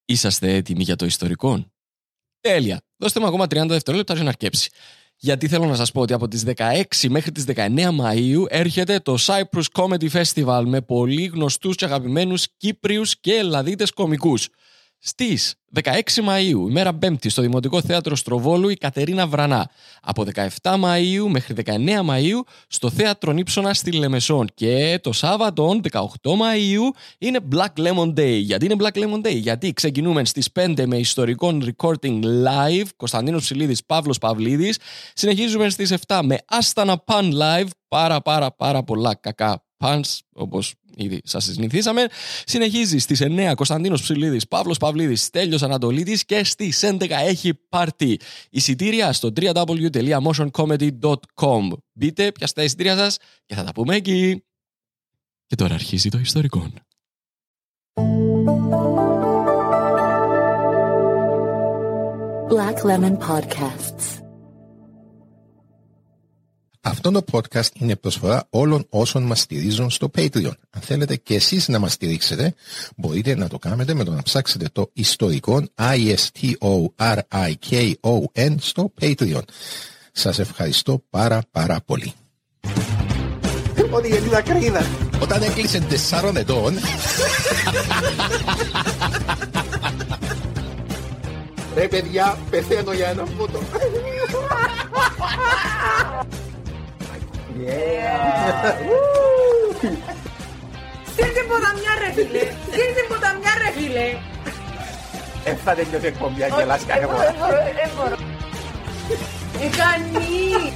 Είσαστε έτοιμοι για το ιστορικό? Τέλεια. Δώστε μου ακόμα 30 δευτερόλεπτα για να αρκέψει. Γιατί θέλω να σας πω ότι από τις 16 μέχρι τις 19 Μαΐου έρχεται το Cyprus Comedy Festival με πολύ γνωστούς και αγαπημένους Κύπριους και Ελλαδίτες κομικούς. Στις 16 Μαΐου, ημέρα Πέμπτη, στο Δημοτικό Θέατρο Στροβόλου, η Κατερίνα Βρανά. Από 17 Μαΐου μέχρι 19 Μαΐου στο Θέατρο Νύψωνα στη Λεμεσόν. Και το Σάββατο, 18 Μαΐου, είναι Black Lemon Day. Γιατί είναι Black Lemon Day? Γιατί ξεκινούμε στις 5 με ιστορικό recording live, Κωνσταντίνος Ψηλίδης, Παύλος Παυλίδης. Συνεχίζουμε στις 7 με Άστανα Pan live, πάρα πολλά κακά pans, όπως ήδη σας συνηθίσαμε. Συνεχίζει στις 9 Κωνσταντίνος Ψηλίδης, Παύλος Παυλίδης, Στέλιος Ανατολίτης και στις 11 έχει πάρτι. Εισιτήρια στο www.motioncomedy.com. Μπείτε, πιάστε τα εισιτήρια σας και θα τα πούμε εκεί. Και τώρα αρχίζει το ιστορικό. Black Lemon Podcasts. Αυτό το podcast είναι προσφορά όλων όσων μας στηρίζουν στο Patreon. Αν θέλετε και εσείς να μας στηρίξετε, μπορείτε να το κάνετε με το να ψάξετε το ιστορικό ISTORIKON στο Patreon. Σας ευχαριστώ πάρα πολύ. Ότι γιατί τα κρύδα. Όταν έκλεισε 4 ετών... Ρε παιδιά, πεθαίνω για ένα φώτο. Σύρτε ποταμιά ρε φίλε. Σύρτε ποταμιά ρε φίλε. Θα τελειώσει εκπομπή, αγγελάς κάνε εγώ. Κάνει.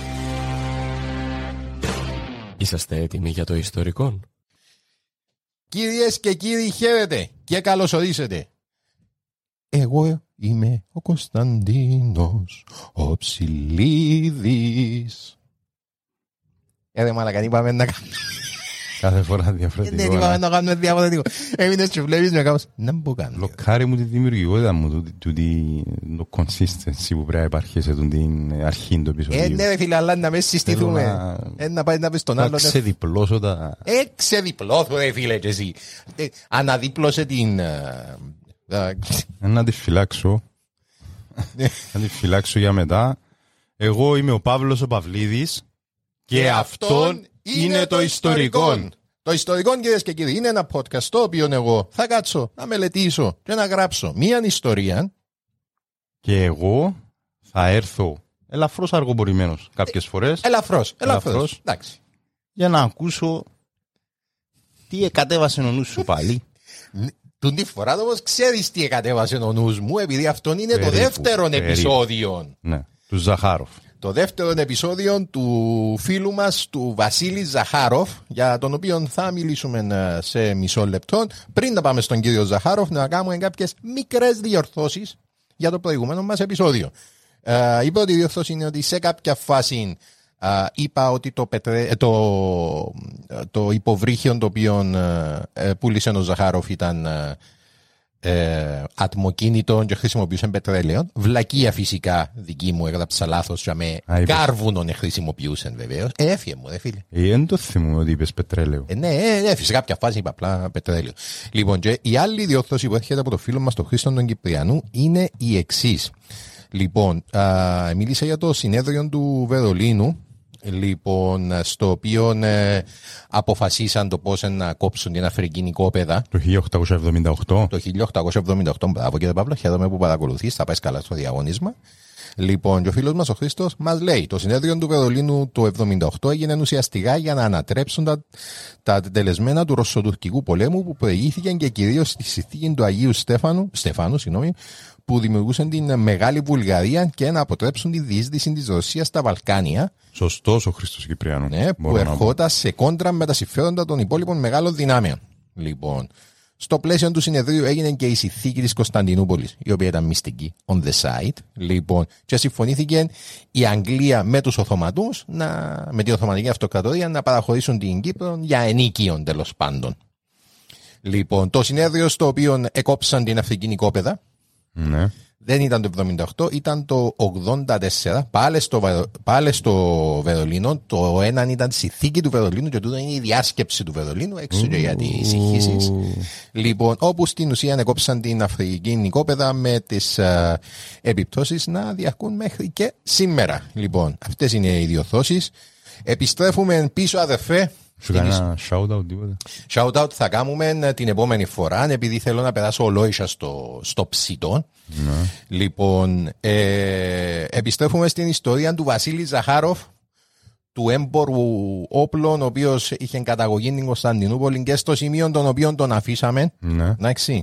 Είσαστε έτοιμοι για το ιστορικό? Κυρίες και κύριοι, χαίρετε και καλώς ορίσετε. Εγώ είμαι ο Κωνσταντίνος ο Ψηλίδης. Ρε μαλακα, είπαμε να κάνουμε. Κάθε φορά διαφορετικό. Δεν είπαμε να κάνουμε διαφορετικό. Έμεινες και βλέπεις με κάπως. Να μπω κάνω. Λοκάρει μου τη δημιουργικότητα μου, το consistency που πρέπει να υπάρχει σε την αρχή του επεισοδίου. Ναι ρε φίλε, αλλά να με συστηθούμε. Να πάει να πεις τον άλλο. Να ξεδιπλώσω τα... Ξεδιπλώσω ρε φίλε και εσύ. Αναδίπλωσε την... Να τη φυλάξω. Να τη φυλάξω για μετά. Εγώ είμαι ο Παύλος ο Παυλίδης. Και αυτόν είναι το ιστορικό. Το ιστορικό, κυρίες και κύριοι, είναι ένα podcast το οποίο εγώ θα κάτσω να μελετήσω και να γράψω μία ιστορία. Και εγώ θα έρθω ελαφρώς αργοπορημένος κάποιες φορές. Ελαφρώς. Εντάξει. Για να ακούσω τι εκατέβασε ο νους σου πάλι. Τον τη φορά όμως ξέρεις τι εκατέβασε ο νους μου, επειδή αυτό είναι το δεύτερο επεισόδιο. Ναι, του Ζαχάροφ. Το δεύτερο επεισόδιο του φίλου μας, του Βασίλη Ζαχάροφ, για τον οποίο θα μιλήσουμε σε μισό λεπτό. Πριν να πάμε στον κύριο Ζαχάροφ, να κάνουμε κάποιες μικρές διορθώσεις για το προηγούμενο μας επεισόδιο. Η πρώτη διορθώση είναι ότι σε κάποια φάση είπα ότι το υποβρύχιο το οποίο πούλησε ο Ζαχάροφ ήταν ατμοκίνητο και χρησιμοποιούσαν πετρέλαιο. Βλακεία φυσικά δική μου, έγραψα λάθος και με κάρβουνον χρησιμοποιούσαν βεβαίως. Έφυγε μου, φίλε. Δεν το θυμούμαι ότι είπες πετρέλαιο. Ναι, σε κάποια φάση είπα απλά πετρέλαιο. Λοιπόν, και η άλλη διόρθωση που έρχεται από το φίλο μας, τον Χρήστο τον Κυπριανού, είναι η εξής. Λοιπόν, μίλησα για το συνέδριο του Βερολίνου. Λοιπόν, στο οποίο αποφασίσαν το πώς να κόψουν την αφρικίνη κόπεδα. Το 1878. Το 1878, μπράβο κύριε Παύλο, χαίρομαι που παρακολουθείς, θα πάει καλά στο διαγωνίσμα. Λοιπόν, και ο φίλος μας ο Χρήστος μας λέει: το συνέδριο του Βερολίνου το 1978 έγινε ουσιαστικά για να ανατρέψουν τα τελεσμένα του Ρωσοτουρκικού πολέμου που προηγήθηκαν και κυρίως στη συνθήκη του Αγίου Στεφάνου, που δημιουργούσαν την Μεγάλη Βουλγαρία και να αποτρέψουν τη διείσδυση της Ρωσίας στα Βαλκάνια. Σωστός ο Χρήστος Κυπριανού. Ναι, που ερχόταν σε κόντρα με τα συμφέροντα των υπόλοιπων μεγάλων δυνάμεων. Λοιπόν, στο πλαίσιο του συνεδρίου έγινε και η συνθήκη της Κωνσταντινούπολης, η οποία ήταν μυστική, on the side. Λοιπόν, και συμφωνήθηκε η Αγγλία με τους Οθωμανούς, με την Οθωμανική Αυτοκρατορία, να παραχωρήσουν την Κύπρο για ενίκιον τέλος πάντων. Λοιπόν, το συνέδριο στο οποίο εκόψαν την αφρικίνη κόπεδα. Ναι. δεν ήταν το 78, ήταν το 84. Πάλι στο Βερολίνο. Το έναν ήταν συνθήκη του Βερολίνου και τούτο είναι η διάσκεψη του Βερολίνου, έξω και για τις συγχύσεις. Λοιπόν, όπου στην ουσία ανεκόψαν την Αφρικανική νοικόπαιδα με τις επιπτώσεις να διαρκούν μέχρι και σήμερα. Λοιπόν, αυτές είναι οι διορθώσεις. Επιστρέφουμε πίσω, αδερφέ. Σου κάνει ένα shout-out τίποτα? Shout-out θα κάνουμε την επόμενη φορά, επειδή θέλω να περάσω ολόισα στο ψητό. Ναι. Λοιπόν, επιστρέφουμε στην ιστορία του Βασίλη Ζαχάροφ, του έμπορου όπλων, ο οποίος είχε καταγωγή στην Κωνσταντινούπολη και στο σημείο τον οποίο τον αφήσαμε. Ναι.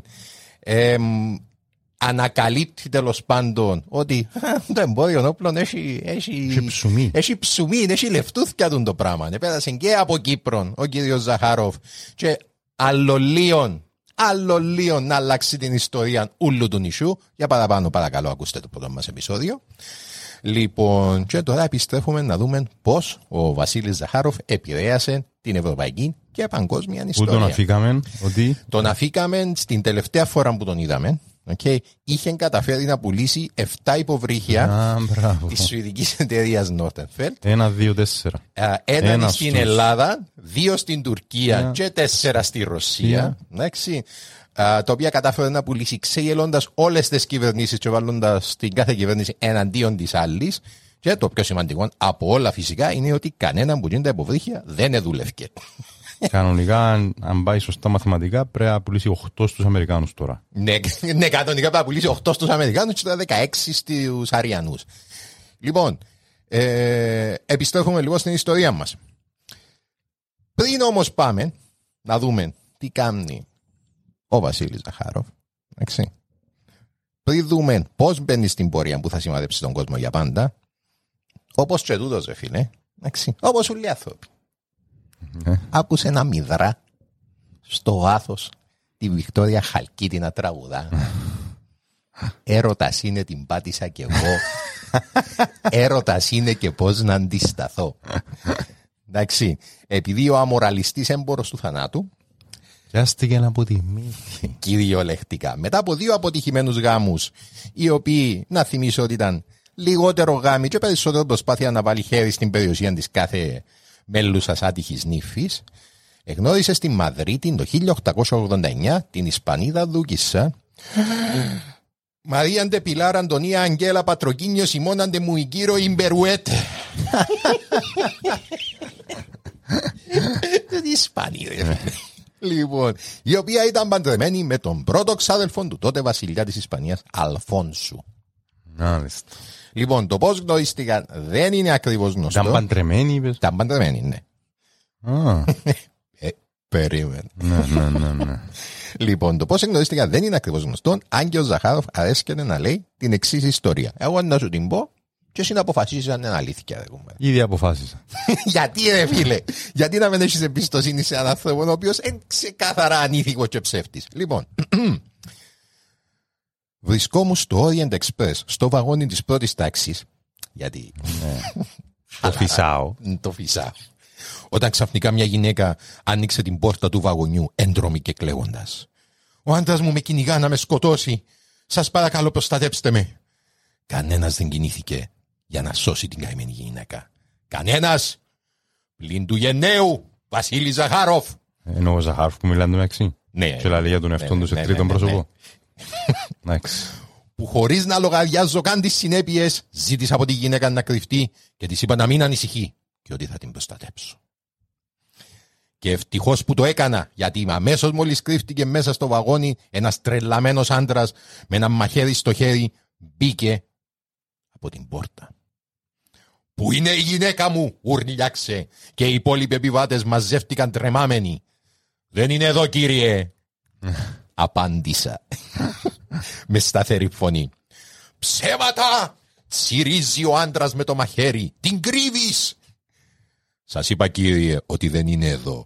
Ανακαλύπτει τέλος πάντων ότι το εμπόριο όπλων έχει ψουμί, έχει λεφτούθκια του το πράγμα. Πέρασε και από Κύπρο ο κύριος Ζαχάροφ και αλλολίων να αλλάξει την ιστορία ούλου του νησιού. Για παραπάνω παρακαλώ ακούστε το πρώτο μας επεισόδιο. Λοιπόν, και τώρα επιστρέφουμε να δούμε πώς ο Βασίλης Ζαχάροφ επηρέασε την ευρωπαϊκή και παγκόσμια ιστορία. Πού τον αφήκαμε? Τον αφήκαμε στην τελευταία φορά που τον είδαμε. Okay. Είχε καταφέρει να πουλήσει 7 υποβρύχια της σουηδικής εταιρείας Nortenfeld. 1, 2, 4. Ένα στην Ελλάδα, 2 στην Τουρκία και 4 στη Ρωσία. Τα οποία κατάφερε να πουλήσει ξεγελώντας όλες τις κυβερνήσεις και βάλλοντας την κάθε κυβέρνηση εναντίον της άλλης. Και το πιο σημαντικό από όλα φυσικά είναι ότι κανένα που γίνει τα υποβρύχια δεν δούλευκε. Κανονικά, αν πάει σωστά μαθηματικά, πρέπει να πουλήσει 8 στους Αμερικάνους τώρα. Ναι, κανονικά πρέπει να πουλήσει 8 στους Αμερικάνους και τώρα 16 στους Αριανούς. Λοιπόν, επιστρέφουμε λοιπόν στην ιστορία μας. Πριν όμως πάμε να δούμε τι κάνει ο Βασίλης Ζαχάροφ, πριν δούμε πώς μπαίνει στην πορεία που θα σημαδέψει τον κόσμο για πάντα, όπως και τούτος ρε φίλε, όπως όλοι οι άνθρωποι. Άκουσε ένα μηδρά στο βάθος τη Βικτόρια Χαλκίτη να τραγουδά. Έρωτας είναι την πάτησα κι εγώ. Έρωτας είναι και πώς να αντισταθώ. Εντάξει, επειδή ο αμοραλιστής έμπορος του θανάτου πιάστηκε από τη μύτη. Κυριολεκτικά. Μετά από 2 αποτυχημένους γάμους, οι οποίοι, να θυμίσω ότι ήταν λιγότερο γάμοι και περισσότερο προσπάθεια να βάλει χέρι στην περιουσία της κάθε μέλουσας άτυχης νύφης, εγνώρισε στη Μαδρίτη το 1889 την Ισπανίδα δούκισσα Μαρία Ντε Πιλάρ Αντωνία Αγγέλα Πατροκίνιο Σιμώνα Ντε Μουικύρο Ιμπερουέτ. Τι Ισπανίδα. Λοιπόν, η οποία ήταν παντρεμένη με τον πρώτο ξάδελφον του τότε βασιλιά της Ισπανίας, Αλφόνσου. Μάλιστα. Λοιπόν, το πώς γνωρίστηκαν δεν είναι ακριβώς γνωστό. Ήταν παντρεμένοι, είπες? Ήταν παντρεμένοι, ναι. Περίμενε. Ναι. Λοιπόν, το πώς γνωρίστηκαν δεν είναι ακριβώς γνωστό, αν και ο Ζαχάροφ αρέσκεται να λέει την εξής ιστορία. Εγώ να σου την πω και εσύ να αποφασίσεις αν είναι αλήθεια. Ήδη αποφάσισα. Γιατί ρε φίλε, γιατί να μην έχεις εμπιστοσύνη σε έναν άνθρωπο ο οποίος είναι ξεκάθαρα ανήθικος και ψεύτης. Λοιπόν, βρισκόμουν στο Orient Express, στο βαγόνι της πρώτης τάξης, γιατί το φυσάω. Όταν ξαφνικά μια γυναίκα άνοιξε την πόρτα του βαγονιού, έντρομη και κλαίγοντας. Ο άντρας μου με κυνηγά να με σκοτώσει. Σας παρακαλώ προστατέψτε με. Κανένας δεν κινήθηκε για να σώσει την καημένη γυναίκα. Κανένας. Πλην του γενναίου Βασίλη Ζαχάροφ. Ενώ ο Ζαχάροφ που μιλάνε μεταξύ. Ναι. Και λέει για τον εαυτόν του σε τρίτον πρόσωπο. Που χωρίς να λογαριάζω καν τις συνέπειες, ζήτησα από τη γυναίκα να κρυφτεί και της είπα να μην ανησυχεί και ότι θα την προστατέψω. Και ευτυχώς που το έκανα, γιατί αμέσως μόλις κρύφτηκε μέσα στο βαγόνι, ένας τρελαμένος άντρας με ένα μαχαίρι στο χέρι μπήκε από την πόρτα. «Πού είναι η γυναίκα μου?» ουρλιάξε, και οι υπόλοιποι επιβάτες μαζεύτηκαν τρεμάμενοι. «Δεν είναι εδώ, κύριε», απάντησα με σταθερή φωνή. «Ψέματα!» τσιρίζει ο άντρας με το μαχαίρι. «Την κρύβεις!» «Σας είπα, κύριε, ότι δεν είναι εδώ».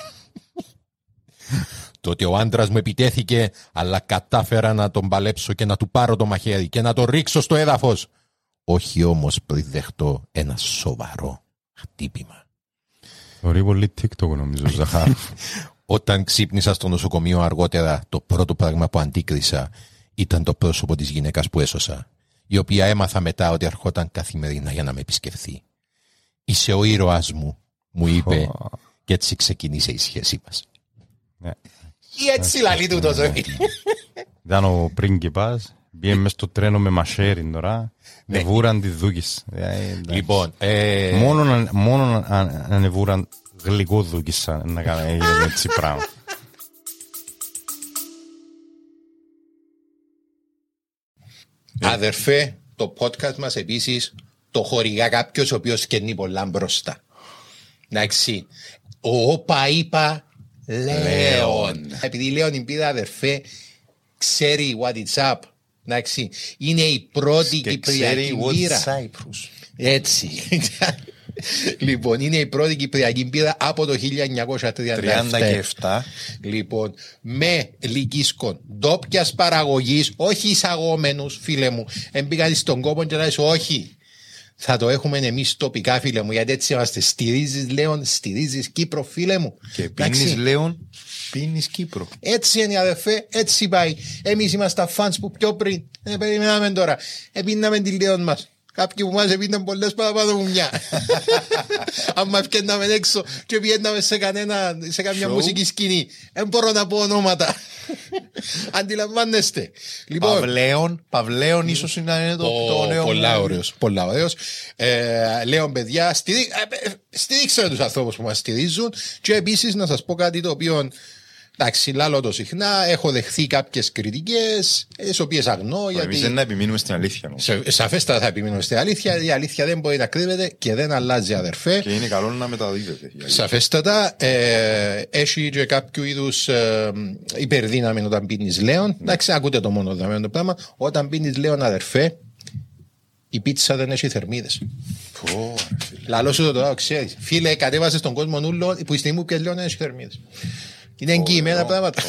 Τότε ο άντρας μου επιτέθηκε, αλλά κατάφερα να τον παλέψω και να του πάρω το μαχαίρι και να το ρίξω στο έδαφος. Όχι όμως πριν δεχτώ ένα σοβαρό χτύπημα. Θεωρεί πολύ TikTok νομίζω, Ζαχάροφ. Όταν ξύπνησα στο νοσοκομείο αργότερα, το πρώτο πράγμα που αντίκρισα ήταν το πρόσωπο της γυναίκας που έσωσα, η οποία έμαθα μετά ότι ερχόταν καθημερινά για να με επισκεφθεί. «Είσαι ο ήρωας μου», μου είπε, και έτσι ξεκίνησε η σχέση μας. Ή έτσι λαλεί του το ζωή. Ήταν ο πρίγκιπας, πήγε μες στο τρένο με μασέρι τώρα, εβούραν τη δούκης. Λοιπόν, μόνο αν εβούραν γλυκό δούκης να κάνει έτσι πράγμα. Αδερφέ, το podcast μας επίσης το χορηγά κάποιος ο οποίος καινεί πολλά μπροστά. Εντάξει, ο όπα είπα Λέων. Επειδή Λέων η πίδα, αδερφέ, ξέρει what it's up. Εντάξει, είναι η πρώτη κυπριακή μπύρα. Έτσι. Λοιπόν, είναι η πρώτη κυπριακή μπύρα από το 1937. Λοιπόν, με λυκίσκον ντόπιας παραγωγής, όχι εισαγόμενους, φίλε μου. Εμπήκατε στον κόπο και λες όχι. Θα το έχουμε εμείς τοπικά, φίλε μου, γιατί έτσι είμαστε. Στηρίζεις Λέων, στηρίζεις Κύπρο, φίλε μου. Και πίνεις Λέων, πίνεις Κύπρο. Έτσι είναι, αδερφέ, έτσι πάει. Εμείς είμαστε τα fans που πιο πριν. Περιμέναμε τώρα. Επίναμε τη Λέων μας. Κάποιοι που μας επίναν πολλές παραπάνω μου μια. Αν μας ευκαιρνάμε έξω και πιέναμε σε καμιά μουσική σκηνή. Δεν μπορώ να πω ονόματα. Αντιλαμβάνεστε. Παυλέων ίσως είναι το νέο. Πολλά ωραίος. Λέων, παιδιά, στηρίξτε τους ανθρώπους που μας στηρίζουν. Και επίσης να σας πω κάτι το οποίο, εντάξει, λάλλω το συχνά, έχω δεχθεί κάποιες κριτικές, τις οποίες αγνώ. Εμείς δεν να επιμείνουμε στην αλήθεια. Σαφέστατα θα επιμείνουμε στην αλήθεια. Η αλήθεια δεν μπορεί να κρύβεται και δεν αλλάζει, αδερφέ. Και είναι καλό να μεταδίδεται. Σαφέστατα. Έχει και κάποιο είδους υπερδύναμη όταν πίνεις Λέων. Εντάξει, ακούτε το μόνο δαμένο το πράγμα. Όταν πίνεις Λέων, αδερφέ, η πίτσα δεν έχει θερμίδες. Λαλό σου το τώρα, ξέρεις. Φίλε, κατέβασε στον κόσμο νουλό που η στιγμή που πιες Λέων δεν έχει θερμίδες. Είναι εγγυημένα πράγματα.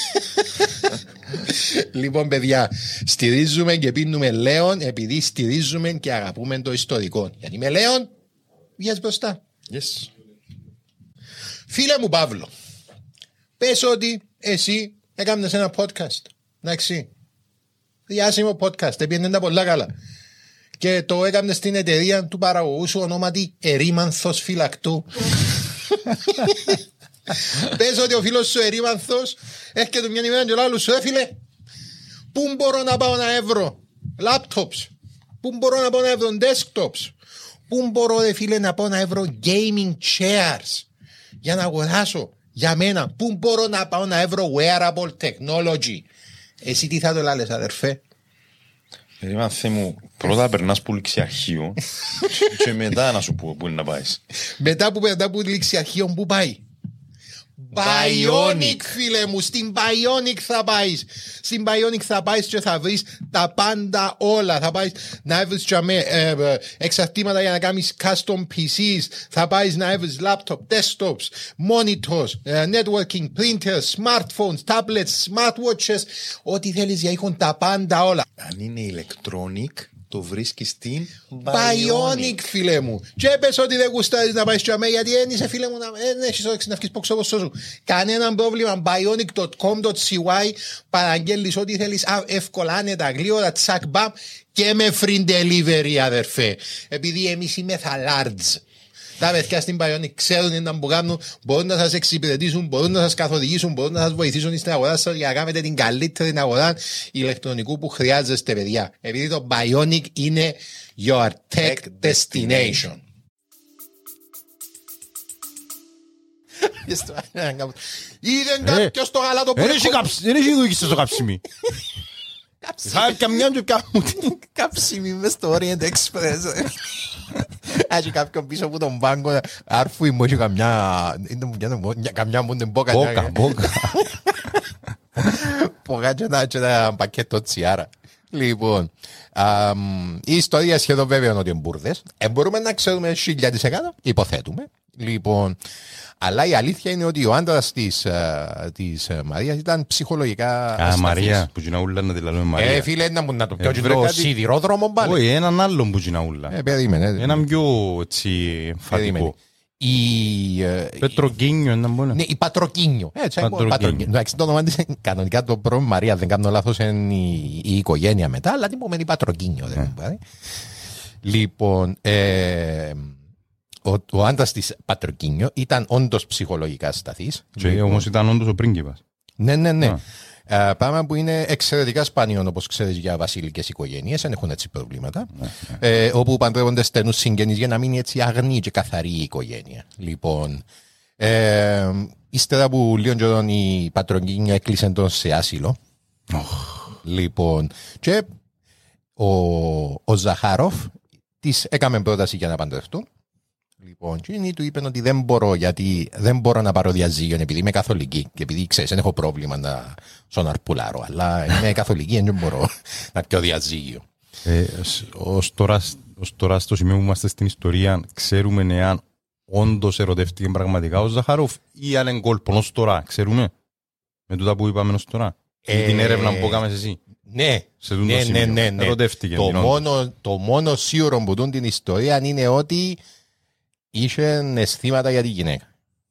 Λοιπόν, παιδιά, στηρίζουμε και πίνουμε Λέων επειδή στηρίζουμε και αγαπούμε το ιστορικό. Γιατί με Λέων βγες μπροστά. Yes. Φίλε μου Παύλο, πες ότι εσύ έκανες ένα podcast. Εντάξει. Διάσημο podcast, έπαιρνε τα πολλά καλά. Και το έκανες στην εταιρεία του παραγωγού σου ονόματι Ερήμανθος Φυλακτού. Πες ότι ο φίλος σου Ερήμανθος έρχεται μια ημέρα και ο άλλος σου, φίλε, πού μπορώ να πάω να έβρω laptops, πού μπορώ να πάω να έβρω desktops, πού μπορώ, φίλε, να πάω να έβρω gaming chairs για να αγοράσω για μένα, πού μπορώ να πάω να έβρω wearable technology. Εσύ τι θα το λάλες, αδερφέ? Ερήμανθε μου, πρώτα περνάς που ληξιαρχείο και μετά να σου πω πού είναι να πάεις. Μετά που περνά που ληξιαρχείο, πού πάει? Bionic, φίλε μου, στην Bionic θα πάεις. Στην Bionic θα πάεις και θα βρεις τα πάντα όλα. Θα πάεις να βρεις εξαρτήματα για να κάνεις custom PCs. Θα πάεις να βρεις laptop, desktops, monitors, networking, printers, smartphones, tablets, smartwatches. Ό,τι θέλεις, για έχουν τα πάντα όλα. Αν είναι electronic, το βρίσκεις στην Bionic, φίλε μου. Και πες ότι δεν γουστάρεις να πάεις και γιατί δεν είσαι, φίλε μου, δεν έχεις όρεξη να βγεις ποξόπος σου. Κανέναν πρόβλημα. Bionic.com.cy. Παραγγέλνεις ό,τι θέλεις εύκολα, άνετα, γλύωρα, τσακ μπαμ και με free delivery, αδερφέ. Επειδή εμείς είμαστε large. Τα παιδιά στην Bionic ξέρουν τι να κάνουν, μπορούν να σας εξυπηρετήσουν, μπορούν να σας καθοδηγήσουν, μπορούν να σας βοηθήσουν στην αγορά σας για να κάνετε την καλύτερη αγορά ηλεκτρονικού που χρειάζεστε, παιδιά. Επειδή το Bionic είναι your tech destination. Είδε κάποιος το γαλάτο που δεν έχει δούκισε στο καψιμί. Θα καμιά και κάπου Καψιμί μες στο Orient Express. Έχει κάποιον πίσω από τον πάγκο. Άρφου μου έχει καμιά μου την μπόκα. Μπόκα και ένα πακέτο τσιάρα. Λοιπόν, η ιστορία σχεδόν βέβαια είναι ότι είναι μπουρδες. Μπορούμε να ξέρουμε 1000%, υποθέτουμε. Λοιπόν, αλλά η αλήθεια είναι ότι ο άντρας της Μαρίας ήταν ψυχολογικά ασταθής. Μαρία, που γιναούλα να τη λαλούμε Μαρία. Φίλε, να το πιο το σιδηρόδρομο πάλι. Όχι, έναν άλλον που γιναούλα. Περίμενε. Έναν πιο έτσι εμφαντικό. Πετροκίνιο, να μπορεί. Ναι, η Πατροκίνιο. Έτσι, Πατροκίνιο. Εντάξει, το όνομα της κανονικά το πρώτο Μαρία, δεν κάνω λάθος, είναι η οικογένεια μετά, αλλά την πούμε η Πατροκίνιο. Λοιπόν, ο άντρας της Πατροκίνιο ήταν όντως ψυχολογικά σταθής. Όμως ήταν όντως ο πρίγκιπας. Ναι. Πράγμα που είναι εξαιρετικά σπάνιο, όπως ξέρεις, για βασιλικές οικογένειες, δεν έχουν έτσι προβλήματα. Όπου παντρεύονται στενούς συγγενείς για να μείνει έτσι αγνή και καθαρή η οικογένεια. Λοιπόν, ύστερα που λίγο καιρό η Πατροκίνιο έκλεισε τον σε άσυλο. Λοιπόν, και ο Ζαχάροφ της έκαμε πρόταση για να παντρευτούν. Λοιπόν, και του είπε ότι δεν μπορώ, γιατί δεν μπορώ να πάρω διαζύγιο επειδή είμαι καθολική και επειδή ξέρεις, δεν έχω πρόβλημα να στον αρπουλάρω, αλλά είμαι καθολική και δεν μπορώ να πιω διαζύγιο. Ως τώρα στο σημείο που είμαστε στην ιστορία, ξέρουμε εάν όντως ερωτεύτηκε πραγματικά ο Ζαχάροφ ή αν είναι κόλπο ως τώρα, ξέρουμε με τούτα που είπαμε ως τώρα. Την έρευνα που έκαμες εσύ. Ναι. Ερωτεύτηκε. Το μόνο σίγουρο που δουν την ιστορία είναι ότι είχε αισθήματα για τη γυναίκα.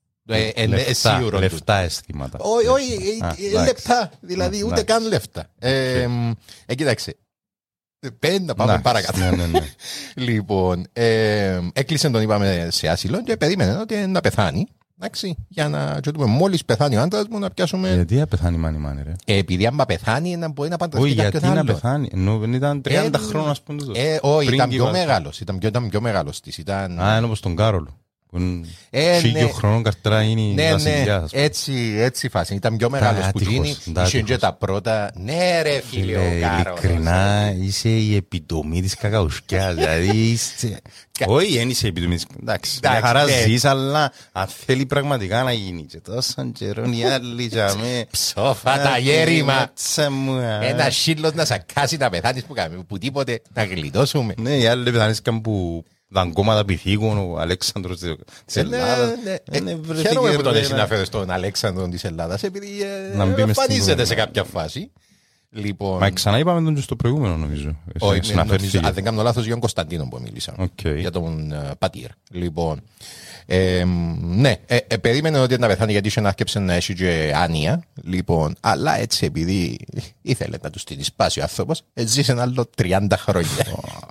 Λεφτά αισθήματα. Όχι, λεπτά. Δηλαδή ούτε καν λεφτά. Κοίταξε. Πέντε να πάμε παρακάτω. Λοιπόν, έκλεισε τον είπαμε σε άσυλο και περίμενε ότι να πεθάνει. Εντάξει, για να τσοτούμε μόλις πεθάνει ο άντρας μου να πιάσουμε... Γιατί να πεθάνει μάνι μάνι ρε. Επειδή άμα πεθάνει να μπορεί να παντρευτεί κάποιος άλλος. Όχι, γιατί να πεθάνει, ενώ δεν ήταν 30 χρόνια ας πούμε. Όχι, ήταν πιο μεγάλος, ήταν πιο μεγάλος της. Είναι όπως τον Κάρολο. Χίλιο χρονών καρτρά είναι η βασιλιά. Έτσι φάση, ήταν πιο μεγάλος που γίνει. Είχε και τα πρώτα... Ναι ρε φίλε ο Κάρολος. Ειλικρινά είσαι η επιτομή της κακαουσκιάς. Δηλαδή είσαι... Όχι, δεν είσαι η επιτομή της... Εντάξει, μια χαρά ζεις, αλλά αν θέλει πραγματικά να γίνει. Και τόσαν καιρόν οι άλλοι ψόφα τα γέρημα. Ένα σύλλος να σακάσει να πεθάνεις που τίποτε να γλιτώσουμε. Ναι, οι άλλοι πεθάνησκαν που... Ήταν κόμματα πυθίκων, ο Αλέξανδρος της Ελλάδας. Χαίρομαι που τον συναφέρεις τον Αλέξανδρο της Ελλάδας, επειδή εμφανίζεται σε κάποια φάση. Μα ξανά είπαμε τον και στο προηγούμενο νομίζω. Αν δεν κάνω λάθος για τον Κωνσταντίνο που μίλησα. Για τον πατήρ. Λοιπόν, ναι, περίμενε ότι να πεθάνει γιατί είχε να άρκεψε να έχει και άνοια. Λοιπόν, αλλά έτσι επειδή ήθελε να του την σπάσει ο άνθρωπος, ζήσε ένα άλλο 30 χρόνια.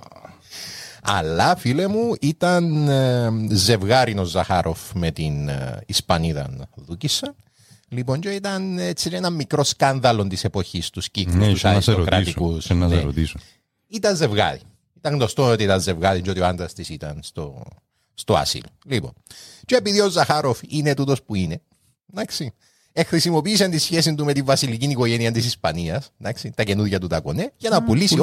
Αλλά φίλε μου ήταν ζευγάρινο Ζαχάροφ με την Ισπανίδα Δούκισσα. Λοιπόν και ήταν έτσι ένα μικρό σκάνδαλο της εποχής τους κύκλους τους αριστοκρατικούς. Ήταν ζευγάρι. Ήταν γνωστό ότι ήταν ζευγάρι και ότι ο άντρας της ήταν στο άσυλο. Λοιπόν, και επειδή ο Ζαχάροφ είναι τούτος που είναι, εντάξει, χρησιμοποίησαν τη σχέση του με τη βασιλική οικογένεια της Ισπανίας, τα καινούργια του τα κονέ, για να πουλήσει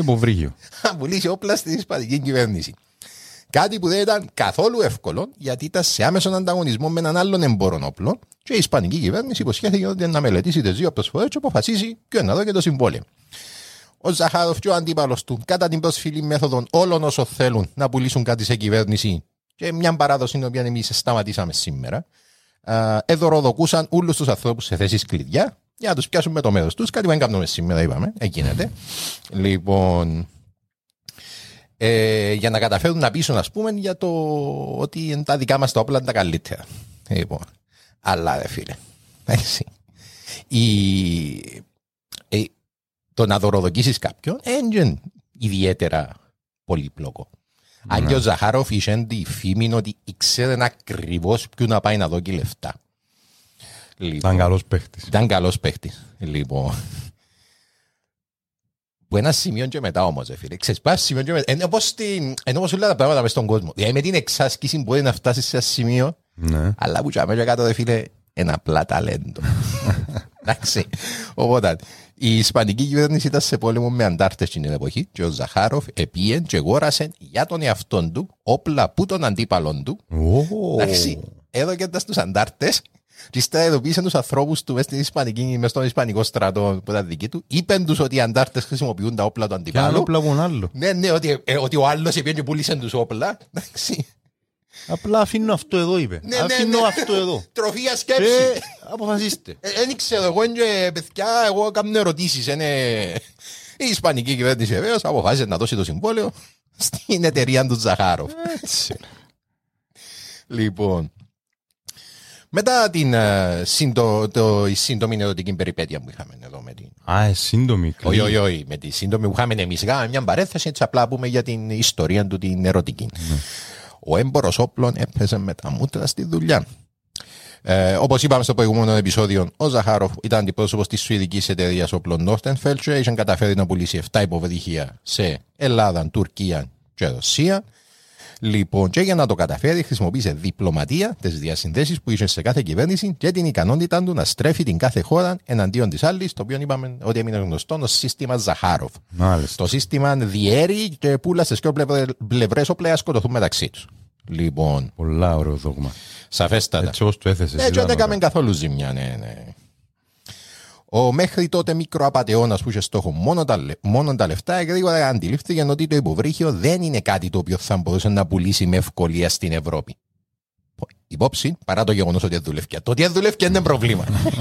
όπλα στην ισπανική κυβέρνηση. Κάτι που δεν ήταν καθόλου εύκολο, γιατί ήταν σε άμεσον ανταγωνισμό με έναν άλλον εμπόρων όπλων και η ισπανική κυβέρνηση υποσχέθηκε ότι να μελετήσει τις δύο προσφορές και αποφασίσει ποιο να δω και το συμβόλαιο. Ο Ζαχάροφ και ο αντίπαλος του, κατά την προσφυλή μέθοδο όλων όσων θέλουν να πουλήσουν κάτι σε κυβέρνηση, και μια παράδοση την οποία εμείς σταματήσαμε σήμερα, εδωροδοκούσαν όλους τους ανθρώπους σε θέσεις κλειδιά για να τους πιάσουν με το μέρος τους. Κάτι που δεν κάνουμε σήμερα, είπαμε. Γίνεται. Λοιπόν, για να καταφέρουν να πείσουν, ας πούμε, για το ότι τα δικά μας τα όπλα είναι τα καλύτερα. Λοιπόν, αλλά ρε φίλε, το να δωροδοκίσεις κάποιον είναι ιδιαίτερα πολύπλοκο. Αν και ο Ζαχάροφ είχε τη φήμη ότι ήξερε ακριβώς ποιου να πάει να δώσει λεφτά. Ήταν καλός παίχτης. Λοιπόν, που ένα σημείο και μετά όμως, φίλε. Ξέρεις, πάει σημείο και μετά. Ενώ όπως όλα τα πράγματα μες στον κόσμο. Δηλαδή με την εξάσκηση μπορεί να φτάσει σε ένα σημείο, αλλά που και αμέσως κάτω, φίλε, ένα απλά ταλέντο. Εντάξει. Οπότε, η ισπανική κυβέρνηση ήταν σε πόλεμο με αντάρτες στην εποχή και ο Ζαχάροφ επίεν και αγόρασε για τον εαυτόν του όπλα που τον αντίπαλον του. Εντάξει. Έδωκε τα στους αντάρτες και ύστερα ειδοποίησαν τους ανθρώπους του μες στον ισπανικό στρατό που ήταν δική του. Είπεν τους ότι οι αντάρτες χρησιμοποιούν τα όπλα του αντιπάλου. Και όπλα από άλλο. Ναι, ότι ο άλλος επίεν και πούλησε τους όπλα. Εντάξει. Απλά αφήνω αυτό εδώ, είπε. Αφήνω αυτό εδώ. Τροφία σκέψη. Αποφασίστε. Δεν ξέρω, εγώ και παιδιά, εγώ κάνω ερωτήσεις. Η ισπανική κυβέρνηση βεβαίως αποφάσισε να δώσει το συμβόλαιο στην εταιρεία του Ζαχάροφ. Λοιπόν, μετά την σύντομη ερωτική περιπέτεια που είχαμε εδώ με την... σύντομη. Όχι, με τη σύντομη που είχαμε εμείς. Είχαμε μια παρέθεση, έτσι απλά πούμε για την ιστορία του την ερωτική. Ο έμπορος όπλων έπαιζε με τα μούτρα στη δουλειά. Όπως είπαμε στο προηγούμενο επεισόδιο, ο Ζαχάροφ ήταν αντιπρόσωπος της σουηδικής εταιρείας όπλων Nortenfeld και είχε καταφέρει να πουλήσει 7 υποβρύχια σε Ελλάδα, Τουρκία και Ρωσία. Λοιπόν, και για να το καταφέρει, χρησιμοποίησε διπλωματία, τις διασυνδέσεις που είχε σε κάθε κυβέρνηση και την ικανότητά του να στρέφει την κάθε χώρα εναντίον της άλλης, το οποίο είπαμε ότι έμεινε γνωστό ως σύστημα Ζαχάροφ. Το σύστημα διέρει και πουλά στις δύο πλευρές όπλα να σκοτωθούν μεταξύ τους. Λοιπόν. Πολλά ωραίο δόγμα. Σαφέστατα. Έτσι όπως το έθεσες. Έτσι δεν έκαμε καθόλου ζημιά, ναι. Ο μέχρι τότε μικροαπατεώνας που είχε στόχο μόνο τα λεφτά, γρήγορα αντιλήφθηκε ότι το υποβρύχιο δεν είναι κάτι το οποίο θα μπορούσε να πουλήσει με ευκολία στην Ευρώπη. Υπόψη, παρά το γεγονός ότι δουλεύει. Το ότι δουλεύει είναι πρόβλημα.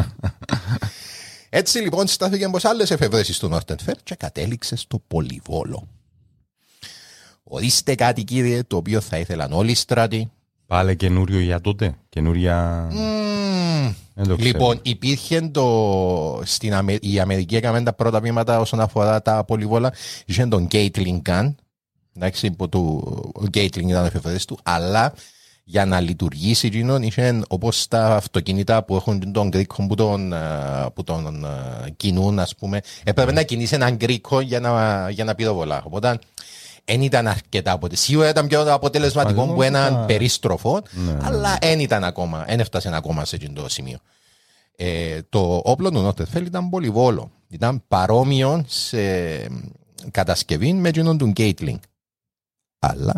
Έτσι λοιπόν συστάθηκε πως άλλες εφευρέσεις του Nortenfeld και κατέληξε στο Πολυβόλο. Ορίστε κάτι, κύριε, το οποίο θα ήθελαν όλοι οι στράτοι. Πάλι καινούριο για τότε. Καινούρια. Λοιπόν, υπήρχε η Αμερική έκαμε τα πρώτα βήματα όσον αφορά τα πολυβόλα. Είχε τον Gatling Gun. Εντάξει, που ο Gatling ήταν ο εφευρέτης του, αλλά για να λειτουργήσει εκείνον είχε όπως τα αυτοκίνητα που έχουν τον κρίκο που τον κινούν, ας πούμε. Έπρεπε να κινήσει έναν κρίκο για να πυροβολά. Οπότε δεν ήταν αρκετά σίγουρα ήταν πιο αποτελεσματικό από έναν περίστροφο, αλλά δεν ήταν ακόμα, δεν έφτασε ακόμα σε αυτό το σημείο. Το όπλο του Nortenfeld ήταν πολυβόλο. Ήταν παρόμοιο σε κατασκευή με εκείνον του Gatling. Αλλά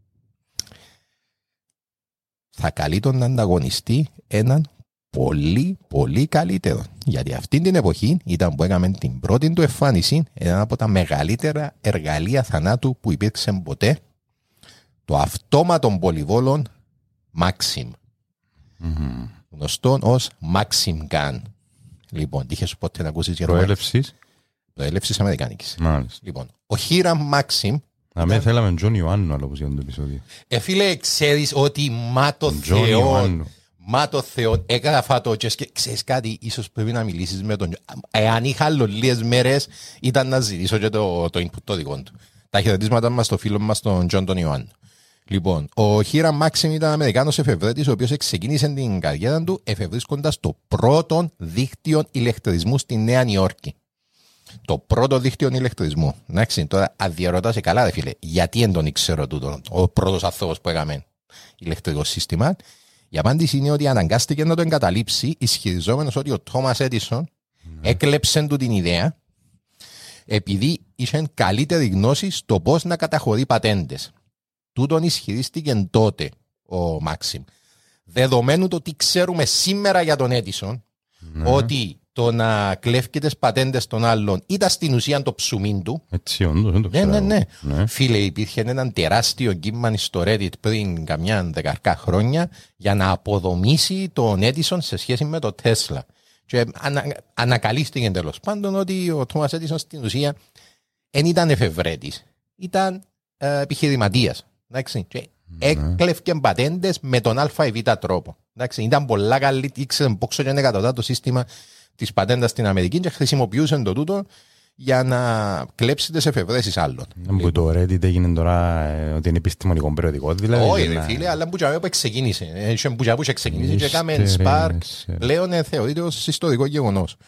θα καλεί τον ανταγωνιστή έναν πολύ πολύ καλύτερο. Γιατί αυτή την εποχή ήταν που έκαμε την πρώτη του εμφάνιση ένα από τα μεγαλύτερα εργαλεία θανάτου που υπήρξε ποτέ, το αυτόματο πολυβόλων Maxim. Γνωστό ως Maxim Gun. Λοιπόν, τύχες ποτέ να ακούσεις για το προέλευσης αμερικάνικης. Λοιπόν, ο Hiram Maxim. Να με θέλαμε Τζον Ιωάννου άλλο όπως για το επεισόδιο. Φίλε, ξέρεις ότι μα το Θεό έγραφα το και ξέρεις κάτι, ίσως πρέπει να μιλήσεις με τον... Εάν είχα άλλο λίγες μέρες ήταν να ζητήσω και το input το δικό του. Τα χαιρετίσματα μας στο φίλο μας τον Τζον τον Ιωάννου. Λοιπόν, ο Hiram Maxim ήταν Αμερικάνος εφευρέτης ο οποίος ξεκίνησε την καριέρα του εφευρίσκοντας το πρώτο δίκτυο ηλεκτρισμού στη Νέα Νιόρκη. Το πρώτο δίκτυο ηλεκτρισμού. Εντάξει, τώρα αδιαρωτάσαι καλά, ρε φίλε, γιατί δεν τον ήξερα τούτο, ο πρώτος άνθρωπος που έκαμε ηλεκτρικό σύστημα. Η απάντηση είναι ότι αναγκάστηκε να το εγκαταλείψει, ισχυριζόμενος ότι ο Τόμας Έντισον έκλεψε του την ιδέα επειδή είχε καλύτερη γνώση στο πώς να καταχωρεί πατέντες. Τούτον ισχυρίστηκε τότε ο Μάξιμ. Δεδομένου το τι ξέρουμε σήμερα για τον Έντισον, ότι το να κλέφει τις πατέντες των άλλων ήταν στην ουσία το ψουμί του. Έτσι, όντως, δεν το ξέρω. Ναι. Φίλε, υπήρχε έναν τεράστιο κύμα στο Reddit πριν καμιά 10 χρόνια για να αποδομήσει τον Edison σε σχέση με το Tesla. Και ανακαλύφθηκε τέλος πάντων ότι ο Thomas Edison στην ουσία δεν ήταν εφευρέτης. Ήταν επιχειρηματίας. Και έκλεφκε πατέντες με τον α ή β τρόπο. Ήταν πολλά καλή, ήξερε πόξο και εκατοτά το σύστημα της πατέντας στην Αμερική και χρησιμοποιούσαν το τούτο για να κλέψει τις εφευρέσεις άλλων. Που το Reddit έγινε τώρα ότι είναι επιστημονικό περιοδικό, δηλαδή. Όχι, ρε φίλε, αλλά που ξεκίνησε. Που ξεκίνησε και έκαμε Spark, πλέον θεωρείται ως ιστορικό γεγονός.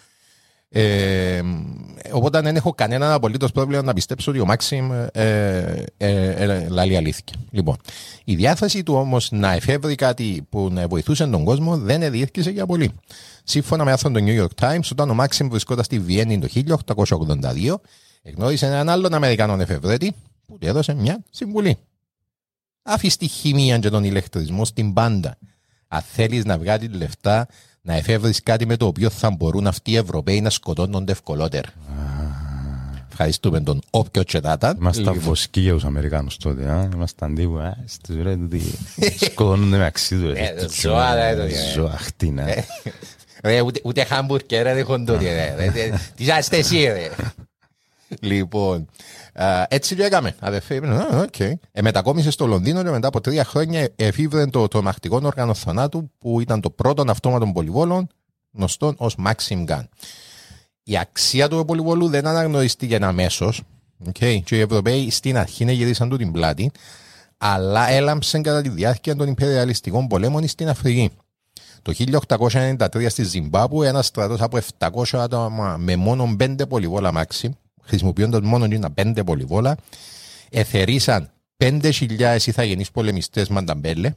Οπότε δεν έχω κανέναν απολύτως πρόβλημα να πιστέψω ότι ο Μάξιμ λαλεί αλήθεια. Λοιπόν, η διάθεση του όμως να εφεύρει κάτι που να βοηθούσε τον κόσμο δεν διήρκησε για πολύ. Σύμφωνα με άρθρο του New York Times, όταν ο Μάξιμ βρισκόταν στη Βιέννη το 1882, εγνώρισε έναν άλλον Αμερικανό εφευρέτη που του έδωσε μια συμβουλή. Άφησε τη χημεία και τον ηλεκτρισμό στην πάντα. Αν θέλεις να βγάλεις λεφτά, να εφεύρεις κάτι με το οποίο θα μπορούν αυτοί οι Ευρωπαίοι να σκοτώνονται ευκολότερα. Ευχαριστούμε τον όποιο τσετάτα. Ήμασταν βοσκοί για τους Αμερικάνους τότε. Ήμασταν τύπου, σκοτώνονται με αξίδου. Ζωά χτίνα. Ούτε χάμπουργκερ δεν έχουν τότε. Τι είσαστε εσύ, ρε. Λοιπόν, έτσι και έκαμε. Αδερφέ, είπε, okay. Μετακόμισε στο Λονδίνο και μετά από 3 χρόνια εφήβρε το τρομακτικό όργανο θανάτου που ήταν το πρώτο αυτόματο πολυβόλων γνωστό ως Maxim Gun. Η αξία του πολυβόλου δεν αναγνωριστήκε αμέσως. Okay. Και οι Ευρωπαίοι στην αρχή γυρίσαν του την πλάτη, αλλά έλαμψαν κατά τη διάρκεια των υπεριαλιστικών πολέμων στην Αφρική. Το 1893 στη Ζιμπάμπου ένας στρατός από 700 άτομα με μόνο 5 πολυβόλα Maxim, χρησιμοποιώντας μόνο 5 πολυβόλα, εθερίσαν 5.000 ηθαγενείς πολεμιστές Μανταμπέλε.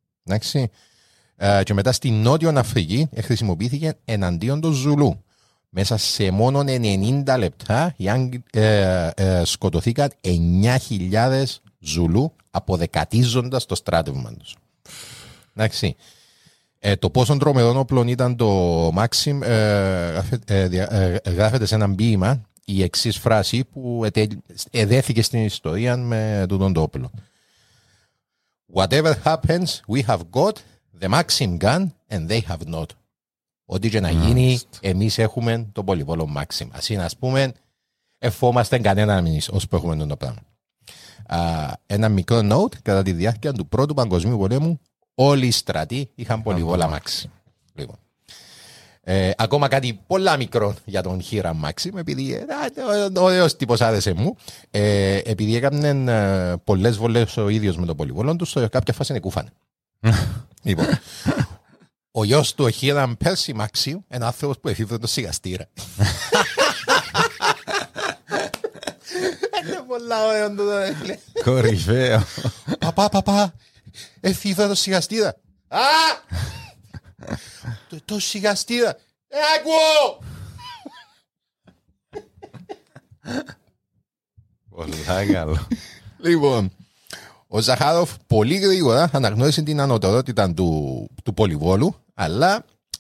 Και μετά στη Νότιο Αφρική χρησιμοποιήθηκε εναντίον των Ζουλού. Μέσα σε μόνο 90 λεπτά σκοτωθήκαν 9.000 Ζουλού αποδεκατίζοντας το στράτευμα τους. Εντάξει. Το πόσο τρομερό όπλο ήταν το Maxim γράφεται σε έναν ποίημα η εξής φράση που εδέθηκε στην ιστορία με τούτον το όπλο. Whatever happens, we have got the Maxim gun and they have not. Ό,τι και να γίνει, εμείς έχουμε το πολυβόλο Maxim. Ας πούμε, εφόμαστε κανέναν εμείς ως που έχουμε το πράγμα. Ένα μικρό note, κατά τη διάρκεια του Πρώτου Παγκοσμίου Πολέμου, όλοι οι στρατοί είχαν πολυβόλα Maxim. Λοιπόν. Ακόμα κάτι πολλά μικρό για τον Χίρα Maxim, επειδή ωραίος τύπος άρεσε μου, επειδή έκαναν πολλές βολές ο ίδιος με το πολυβόλο του, σε κάποια φάση νεκούφανε. Λοιπόν, ο γιος του Χίρα Πέρσι Maxim, ένα άνθρωπος που εφήβρε το σιγαστήρα. Είναι πολλά ωραίο το δέχλε. Κορυφαίο. Παπά, εφήβρε το σιγαστήρα. Το σιγαστήρα. Ακούω! Πολλά καλό. Λοιπόν, ο Ζαχάροφ πολύ γρήγορα αναγνώρισε την ανωτερότητα του πολυβόλου, αλλά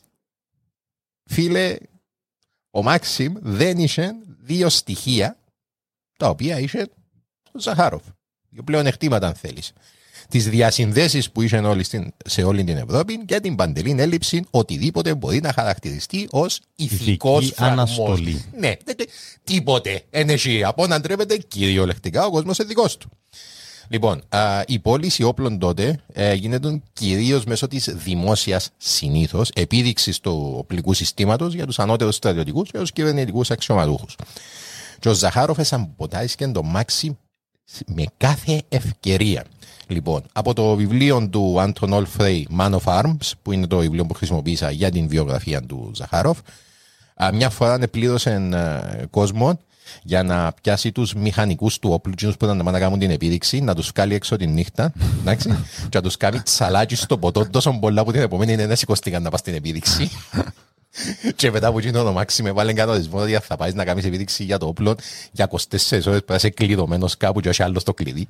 φίλε, ο Maxim δεν είχε 2 στοιχεία τα οποία είχε ο Ζαχάροφ. Δύο πλεονεκτήματα αν θέλεις. Τις διασυνδέσεις που είχε σε όλη την Ευρώπη και την παντελή έλλειψη οτιδήποτε μπορεί να χαρακτηριστεί ως ηθικός φραγμός. Ναι, τίποτε. Ενέχει από να ντρέπεται κυριολεκτικά ο κόσμος δικός του. Λοιπόν, η πώληση όπλων τότε γίνεται κυρίως μέσω της δημόσιας συνήθως επίδειξης του οπλικού συστήματος για τους ανώτερους στρατιωτικούς και τους κυβερνητικούς αξιωματούχους. Και ο Ζαχάροφ εισαμποτάρισκε το Maxim με κάθε ευκαιρία. Λοιπόν, από το βιβλίο του Anton Olfrey, Man of Arms, που είναι το βιβλίο που χρησιμοποίησα για την βιογραφία του Ζαχάροφ, μια φορά πλήρωσε κόσμο για να πιάσει τους μηχανικούς του όπλου που ήταν να κάνουν την επίδειξη, να τους βγάλει έξω τη νύχτα και να τους κάνει τσαλάκι στο ποτό τόσο πολλά που την επόμενη είναι να σηκωστήκαν να πας στην επίδειξη. Και μετά που γίνει το Maxim με βάλει κανονισμό ότι θα πάει να κάνεις επίδειξη για το όπλο για 24 ώρες που θα είσαι κλειδωμένος κάπου και όχι άλλο στο κλειδί.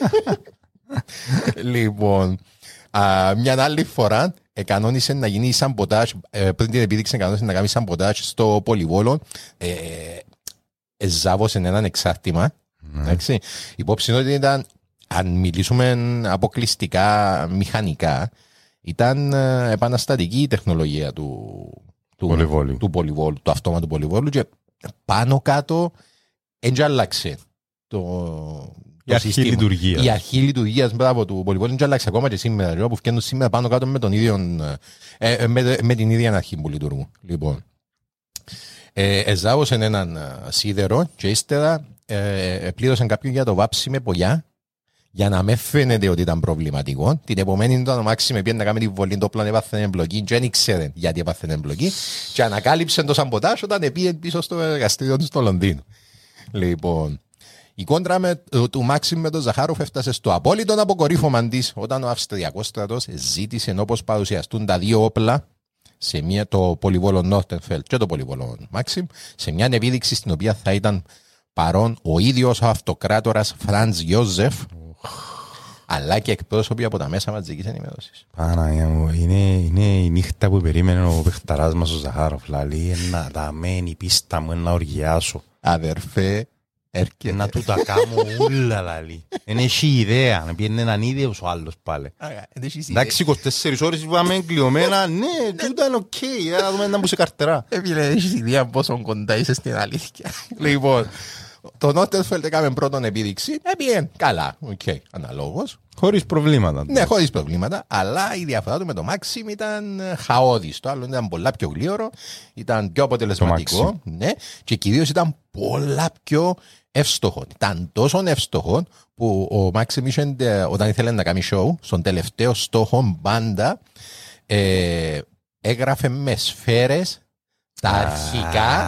Λοιπόν, μια άλλη φορά κανόνισε να γίνει σαμποτάζ, πριν την επίδειξη κανόνισε να κάνει σαμποτάζ στο πολυβόλο, εζάβωσε έναν εξάρτημα. Υπόψη ότι ήταν, αν μιλήσουμε αποκλειστικά μηχανικά, ήταν επαναστατική η τεχνολογία του πολυβόλου, του αυτόματου πολυβόλου, και πάνω κάτω εντζάλαξε η αρχή λειτουργίας. Η αρχή λειτουργίας του πολυβόλου εντζάλαξε ακόμα και σήμερα, που φτιάχνουν σήμερα πάνω κάτω με την ίδια αρχή που λειτουργούν. Λοιπόν, εζάβωσαν έναν σίδερο και ύστερα πλήρωσαν κάποιον για το βάψι με πογιά, για να με φαίνεται ότι ήταν προβληματικό. Την επομένη ήταν ο Maxim πήγαινε να κάνει τη βολή, το όπλο έπαθεν εμπλοκή και δεν ήξερε γιατί έπαθεν εμπλοκή και ανακάλυψε το σαμποτάζ όταν πήγε πίσω στο εργαστήριο του στο Λονδίνο. Λοιπόν, η κόντρα του Maxim με τον Ζαχάροφ έφτασε στο απόλυτο αποκορύφωμα της όταν ο Αυστριακός στρατός ζήτησε, όπως παρουσιαστούν τα δύο όπλα, το πολυβόλο Νόρτενφελτ και το πολυβόλο Maxim, σε μια επίδειξη στην οποία θα ήταν παρόν ο ίδιος ο αυτοκράτορας Φραντς Γιόζεφ, αλλά και εκπρόσωποι από τα μέσα μαζικής ενημέρωσης. Παναγία μου, είναι η νύχτα που περίμενε ο παιχταράς μας ο Ζαχάροφ. Λαλή, να δαμένη πίστα μου, να οργιάσω. Αδερφέ, έρχεται. Να του τα κάνω ούλα, λαλή. Δεν έχει ιδέα, να πιένει έναν ίδιος ο άλλος πάλι. Εντάξει, 24 ώρες είπαμε κλειωμένα, ναι, τούτα είναι οκ, να δούμε να μπούσε καρτερά. Έχεις ιδέα πόσο κοντά είσαι στην αλήθεια. Λοιπόν, Το Νότελφελτ έκαμε πρώτον επίδειξη. Έπιεν καλά. Οκ, αναλόγως. Χωρίς προβλήματα. Ναι, χωρίς προβλήματα. Αλλά η διαφορά του με το Μάξιμ ήταν χαόδης. Το άλλο ήταν πολλά πιο γλύωρο, ήταν πιο αποτελεσματικό. Ναι, και κυρίως ήταν πολλά πιο εύστοχο. Ήταν τόσο εύστοχο που ο Μάξιμ όταν ήθελε να κάνει show, στον τελευταίο στόχο πάντα έγραφε με σφαίρες τα αρχικά.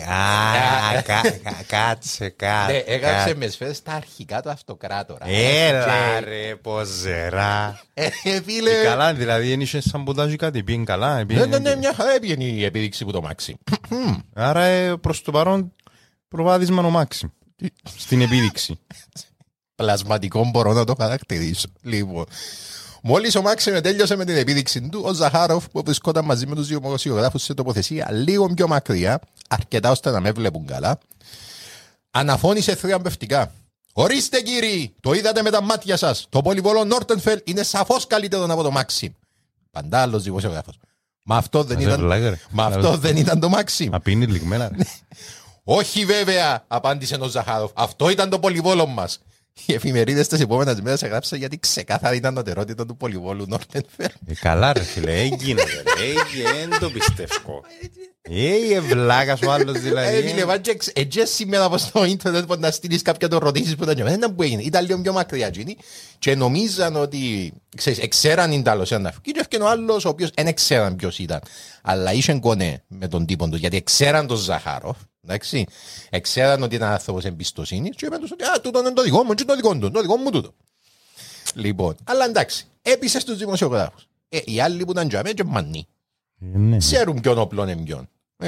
Κάτσε. Έγραψε με σφαίρες τα αρχικά του αυτοκράτορα. Έλα ρε ποζερά. Φίλε. Καλά, δηλαδή ένιξε σαν ποτάζι κάτι, πήγαινε καλά. Ναι, μια χαρά έπιανε η επίδειξη που το Μάξιμ. Άρα προς το παρόν προβάδισμα ο Μάξιμ στην επίδειξη. Πλασματικό μπορώ να το χαρακτηρίσω. Λοιπόν, μόλις ο Μάξιμ τέλειωσε με την επίδειξη του, ο Ζαχάροφ που βρισκόταν μαζί με τους δύο δημοσιογράφους σε τοποθεσία λίγο πιο μακριά, αρκετά ώστε να με βλέπουν καλά, αναφώνησε θριαμπευτικά. Ορίστε κύριοι, το είδατε με τα μάτια σας. Το πολυβόλο Νόρτενφελ είναι σαφώς καλύτερο από το Μάξιμ. Παντά άλλος δημοσιογράφος. Μα αυτό δεν ήταν το Μάξιμ. Απίνει λιγμένα. Όχι βέβαια, απάντησε ο Ζαχάροφ. Αυτό ήταν το πολυβόλο μας. Οι εφημερίδες τις επόμενες μέρες έγραψαν γιατί ξεκάθαρα ήταν οτερότητα του πολυβόλου Νόρτενφελ. Καλά ρε φίλε, έγινε δεν το πιστεύω. Βλάκας ο άλλος δηλαδή. Φίλε, έτσι σήμερα από στο ίντερνετ που να στείλεις κάποια των ρωτήσεις που ήταν δεν που έγινε. Ήταν λίγο πιο μακριά και νομίζαν ότι εξέραν την τάλος ένα φύγει και έφυγε ο άλλος ο οποίος δεν εξέραν ποιος ήταν. Αλλά είχε κονέ με τον τύπο του γιατί εξέραν τον Ζαχάροφ. Εντάξει, εξέραν ότι ήταν άνθρωπος εμπιστοσύνης και είπαν τους ότι τούτο είναι το δικό μου και το δικό του, το δικό μου τούτο. Λοιπόν, αλλά εντάξει, έπεισε στους δημοσιογράφους. Οι άλλοι που ήταν τζαμέ και μανί. Ξέρουν ποιον όπλο είναι ποιον.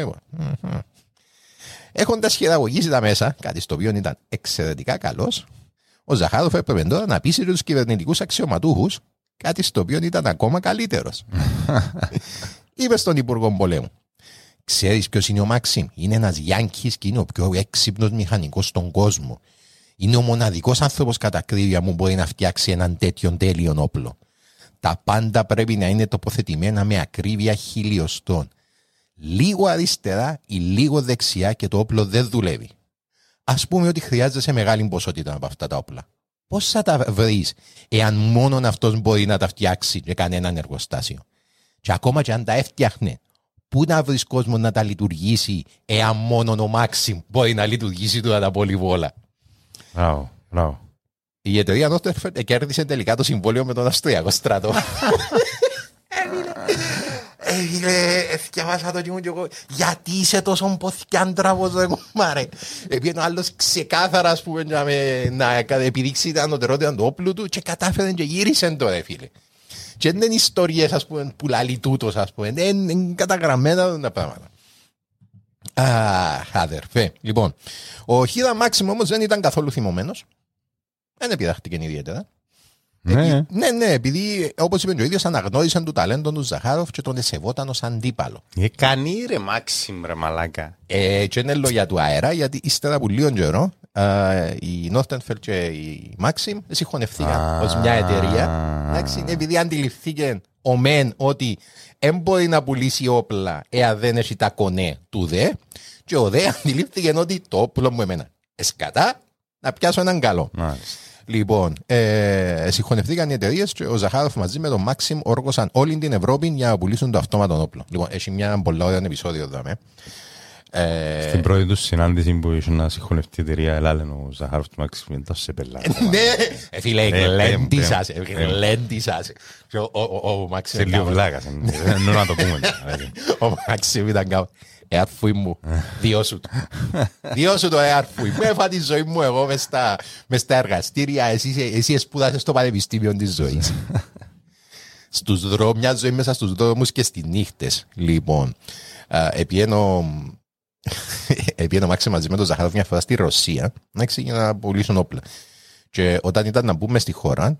Έχοντας χειραγωγήσει τα μέσα, κάτι στο οποίο ήταν εξαιρετικά καλός, ο Ζαχάροφ έπρεπε τώρα να πείσει τους κυβερνητικούς αξιωματούχους, κάτι στο οποίο ήταν ακόμα καλύτερος. Είπε στον Υπουργό Πολέμου. Ξέρεις ποιος είναι ο Μάξιμ? Είναι ένας Γιάνκης και είναι ο πιο έξυπνος μηχανικός στον κόσμο. Είναι ο μοναδικός άνθρωπος κατά ακρίβεια που μπορεί να φτιάξει έναν τέτοιον τέλειον όπλο. Τα πάντα πρέπει να είναι τοποθετημένα με ακρίβεια χιλιοστών. Λίγο αριστερά ή λίγο δεξιά και το όπλο δεν δουλεύει. Ας πούμε ότι χρειάζεσαι μεγάλη ποσότητα από αυτά τα όπλα. Πώς θα τα βρεις εάν μόνον αυτός μπορεί να τα φτιάξει και κανέναν εργοστάσιο? Και ακόμα και αν τα έφτιαχνε, πού να βρεις κόσμο να τα λειτουργήσει εάν μόνον ο Μάξιμ μπορεί να λειτουργήσει τώρα τα πολυβόλα? Μπράβο. Η εταιρεία Νόρτενφελτ κέρδισε τελικά το συμβόλαιο με τον Αυστριακό στρατό. Εθιαβάσα το και εγώ. Γιατί είσαι τόσο ποθιάντραβος ρε κουμάρε? Επειδή ο άλλος ξεκάθαρα ας πούμε να επιδείξει την ανωτερότητα του όπλου του και κατάφερε και γύρισε το ρε φίλε. Και δεν είναι ιστορίες ας πούμε που λαλεί τούτος ας πούμε. Είναι καταγραμμένα τα πράγματα. Αδερφέ. Λοιπόν, ο Χίρα Μάξιμ όμως δεν ήταν καθόλου θυμωμένος. Δεν επιδάχτηκε ιδιαίτερα. Ναι, επειδή όπως είπε και ο ίδιος αναγνώρισαν το ταλέντο του Ζαχάροφ και τον εσεβόταν ως αντίπαλο. Κανεί ρε Μάξιμ ρε μαλάκα. Και είναι λόγια του αέρα γιατί ύστερα από λίγο καιρό η Νόρτενφελτ και η Μάξιμ συγχωνευτήκαν ως μια εταιρεία. Επειδή αντιληφθήκαν ο μεν ότι δεν μπορεί να πουλήσει όπλα εάν δεν έχει τα κονέ του δε, και ο δε αντιλήφθηκε ότι το όπλο μου εμένα εσκατά να πιάσω έναν καλό. Λοιπόν, συγχωνευτήκαν οι εταιρείες και ο Ζαχάροφ μαζί με τον Μάξιμ όργωσαν όλη την Ευρώπη για να πουλήσουν το αυτόματο όπλο. Λοιπόν, έχει μια πολλά ωραία επεισόδιο εδώ. Στην πρώτη του συνάντηση που είχε να συγχωνευτεί η εταιρεία, έλαλεν ο Ζαχάροφ του Μάξιμ ήταν σε πελάτα. Ναι, φίλε, γλέντισας. Ο Μάξιμ σε λίγο βλάκας, να το πούμε. Ο Μάξιμ ήταν κάπου. Αρφούι μου, διώσου το αρφούι μου, έφα τη ζωή μου εγώ μες στα εργαστήρια, εσύ εσπούδασες στο πανεπιστήμιο της ζωής. Μια ζωή μέσα στους δρόμους και στις νύχτες. Λοιπόν, επιένω Μάξιμ μαζί με τον Ζαχάροφ μια φορά στη Ρωσία για να πουλήσουν όπλα. Και όταν ήταν να μπούμε στη χώρα,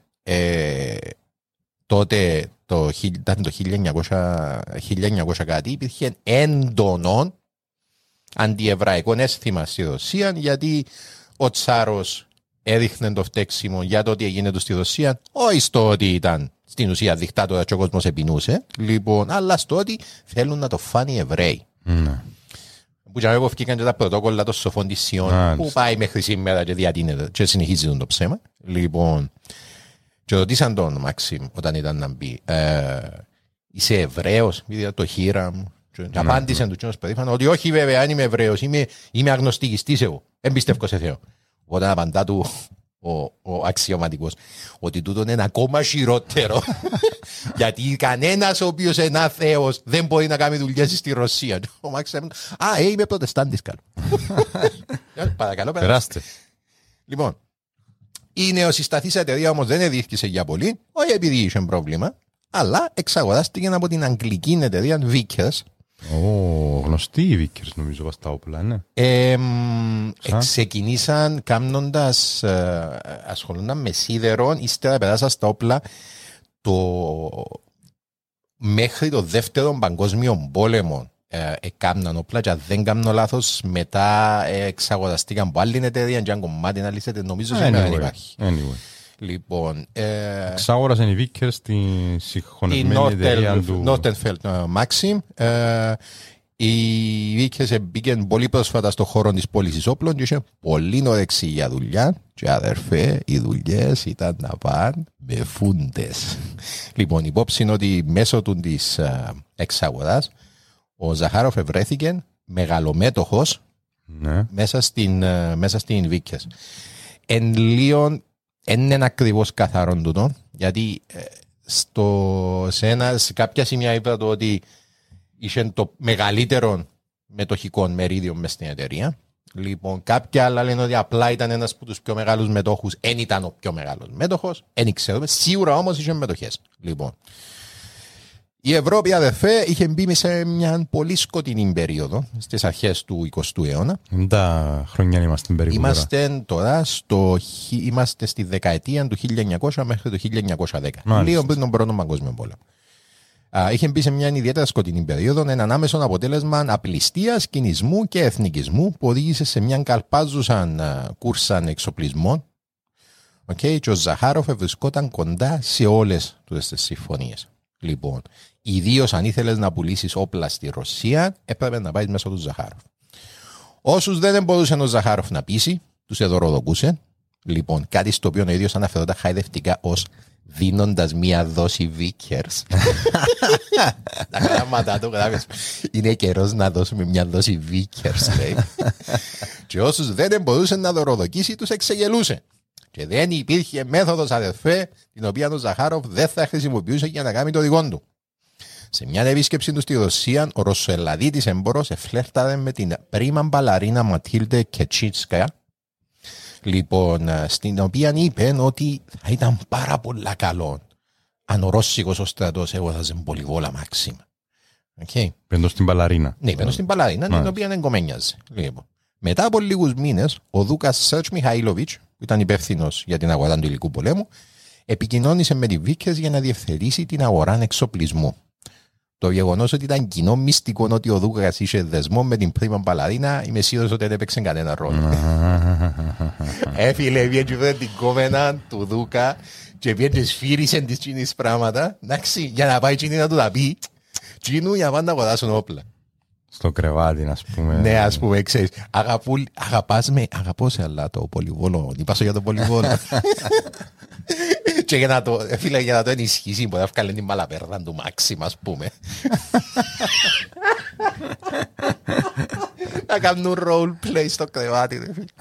τότε ήταν το 1900 κάτι, υπήρχε έντονο αντιεβραϊκό αίσθημα στη Ρωσία γιατί ο Τσάρος έδειχνε το φταίξιμο για το ότι έγινε του στη Ρωσία, όχι στο ότι ήταν στην ουσία δικτάτορα και ο κόσμος επεινούσε, λοιπόν, αλλά στο ότι θέλουν να το φάνε οι Εβραίοι. Που και βγήκαν και τα πρωτόκολλα των σοφών της Σιών που πάει μέχρι σήμερα και διατείνεται και συνεχίζει το ψέμα. Λοιπόν, και ρωτήσαν τον Μαξίμ όταν ήταν να μπει είσαι Εβραίος, είδα το χείρα μου. Και απάντησαν του κοινός περήφανο ότι όχι βέβαια, αν είμαι Εβραίος, είμαι αγνωστικιστής εγώ, δεν πιστεύω σε Θεό. Όταν απαντά του ο αξιωματικός ότι τούτο είναι ακόμα χειρότερο γιατί κανένας ο οποίος είναι άθεος δεν μπορεί να κάνει δουλειές στη Ρωσία. Ο Μαξίμ, είμαι προτεστάντης καλό. Παρακαλώ, περάστε. Λοιπόν, η νεοσυσταθής εταιρεία όμως δεν διήρκησε για πολύ, όχι επειδή είχε πρόβλημα, αλλά εξαγοράστηκε από την αγγλική εταιρεία Vickers. Γνωστή η Vickers νομίζω στα όπλα, ναι. Ξεκινήσαν κάνοντας, ασχολούνταν με σίδερο, ύστερα περάσαν στα όπλα μέχρι το δεύτερο παγκόσμιο πόλεμο. Έκαναν όπλα και αν δεν κάνω λάθος μετά εξαγοραστήκαν από άλλη εταιρεία και αν κομμάτι να λύσετε νομίζω σήμερα δεν υπάρχει. Λοιπόν, εξάγορασαν οι Vickers στη συγχωνευμένη εταιρεία του Nortenfeld Maxim. Οι Vickers μπήκαν πολύ πρόσφατα στον χώρο της πώλησης όπλων και είχε πολύ όρεξη για δουλειά και αδερφέ οι δουλειές ήταν να πάνε με φούντες. Λοιπόν, υπόψη είναι ότι μέσω του της εξαγοράς ο Ζαχάροφ ευρέθηκε μεγαλομέτωχος μέσα στην Vickers. Εν λίον είναι ακριβώς καθαρόν τούτο, γιατί σε κάποια σημεία είπα το ότι είχε το μεγαλύτερο μετοχικό μερίδιο μες στην εταιρεία. Λοιπόν, κάποια άλλα λένε ότι απλά ήταν ένας από τους πιο μεγάλους μετόχους, δεν ήταν ο πιο μεγάλος μέτοχος, δεν ξέρουμε, σίγουρα όμως είχε μετοχές. Λοιπόν, η Ευρώπη, αδερφέ, είχε μπει σε μια πολύ σκοτεινή περίοδο στις αρχές του 20ου αιώνα. Τα χρόνια είμαστε περίπου. Είμαστε στη δεκαετία του 1900 μέχρι το 1910. Λίγο πριν τον Πρώτο Παγκόσμιο Πόλεμο. Είχε μπει σε μια ιδιαίτερα σκοτεινή περίοδο, έναν άμεσο αποτέλεσμα απληστίας, κινησμού και εθνικισμού που οδήγησε σε μια καλπάζουσαν κούρσαν εξοπλισμών. Και ο Ζαχάροφ βρισκόταν κοντά σε όλες τις συμφωνίες. Λοιπόν, ιδίως αν ήθελες να πουλήσεις όπλα στη Ρωσία, έπρεπε να πάει μέσω του Ζαχάροφ. Όσους δεν μπορούσε ο Ζαχάροφ να πείσει, τους εδωροδοκούσε. Λοιπόν, κάτι στο οποίο ο ίδιος αναφερόταν χαϊδευτικά ως δίνοντας μία δόση Vickers. Τα γράμματα του γράφεις. Είναι καιρός να δώσουμε μία δόση Vickers, λέει. Και όσους δεν μπορούσε να δωροδοκίσει, τους εξεγελούσε. Και δεν υπήρχε μέθοδος, αδερφέ, την οποία ο Ζαχάροφ δεν θα χρησιμοποιούσε για να κάνει το δικό του. Σε μια επίσκεψη του στη Ρωσία, ο Ρωσοελλαδίτης εμπόρος εφλέρταρε με την πρίμα μπαλαρίνα Ματίλντε Κετσίτσκια, λοιπόν, στην οποία είπε ότι θα ήταν πάρα πολλά καλό αν ο Ρώσικος ο στρατός έβοθαζε πολυβόλα Μάξιμα. Πέντω στην μπαλαρίνα. Ναι, πέντω στην μπαλαρίνα, την οποία δεν κομμένιαζε. Λοιπόν, μετά από λίγους μήνες, ο Δούκας Σέρτς Μιχαήλοβιτς, που ήταν υπεύθυνος για την αγορά του υλικού πολέμου, επικοινώνησε με τη Vickers για να διευθετήσει την αγορά εξοπλισμού. Το γεγονός ότι ήταν κοινό μυστικό ότι ο Δούκας είχε δεσμό με την πρίμα μπαλαρίνα, είμαι σίγουρος ότι δεν έπαιξε κανένα ρόλο. Έφυγε, βγήκε την κόμενα του Δούκα και βγήκε σφύρισε τις κοινές πράγματα, εντάξει, για να πάει κοινή να του τα πει, κοινού για να πάνε να αγοράσουν όπλα. Στο κρεβάτι, ας πούμε. Ναι, ας πούμε, ξέρεις. Αγαπώ σε αλλά το πολυβόλο. Τι πάσω για το πολυβόλο. Και για να το ενισχύσει, μπορεί να βγάλει την μαλαπέρδα του Μάξιμ, ας πούμε. Να κάνουν roleplay στο κρεβάτι.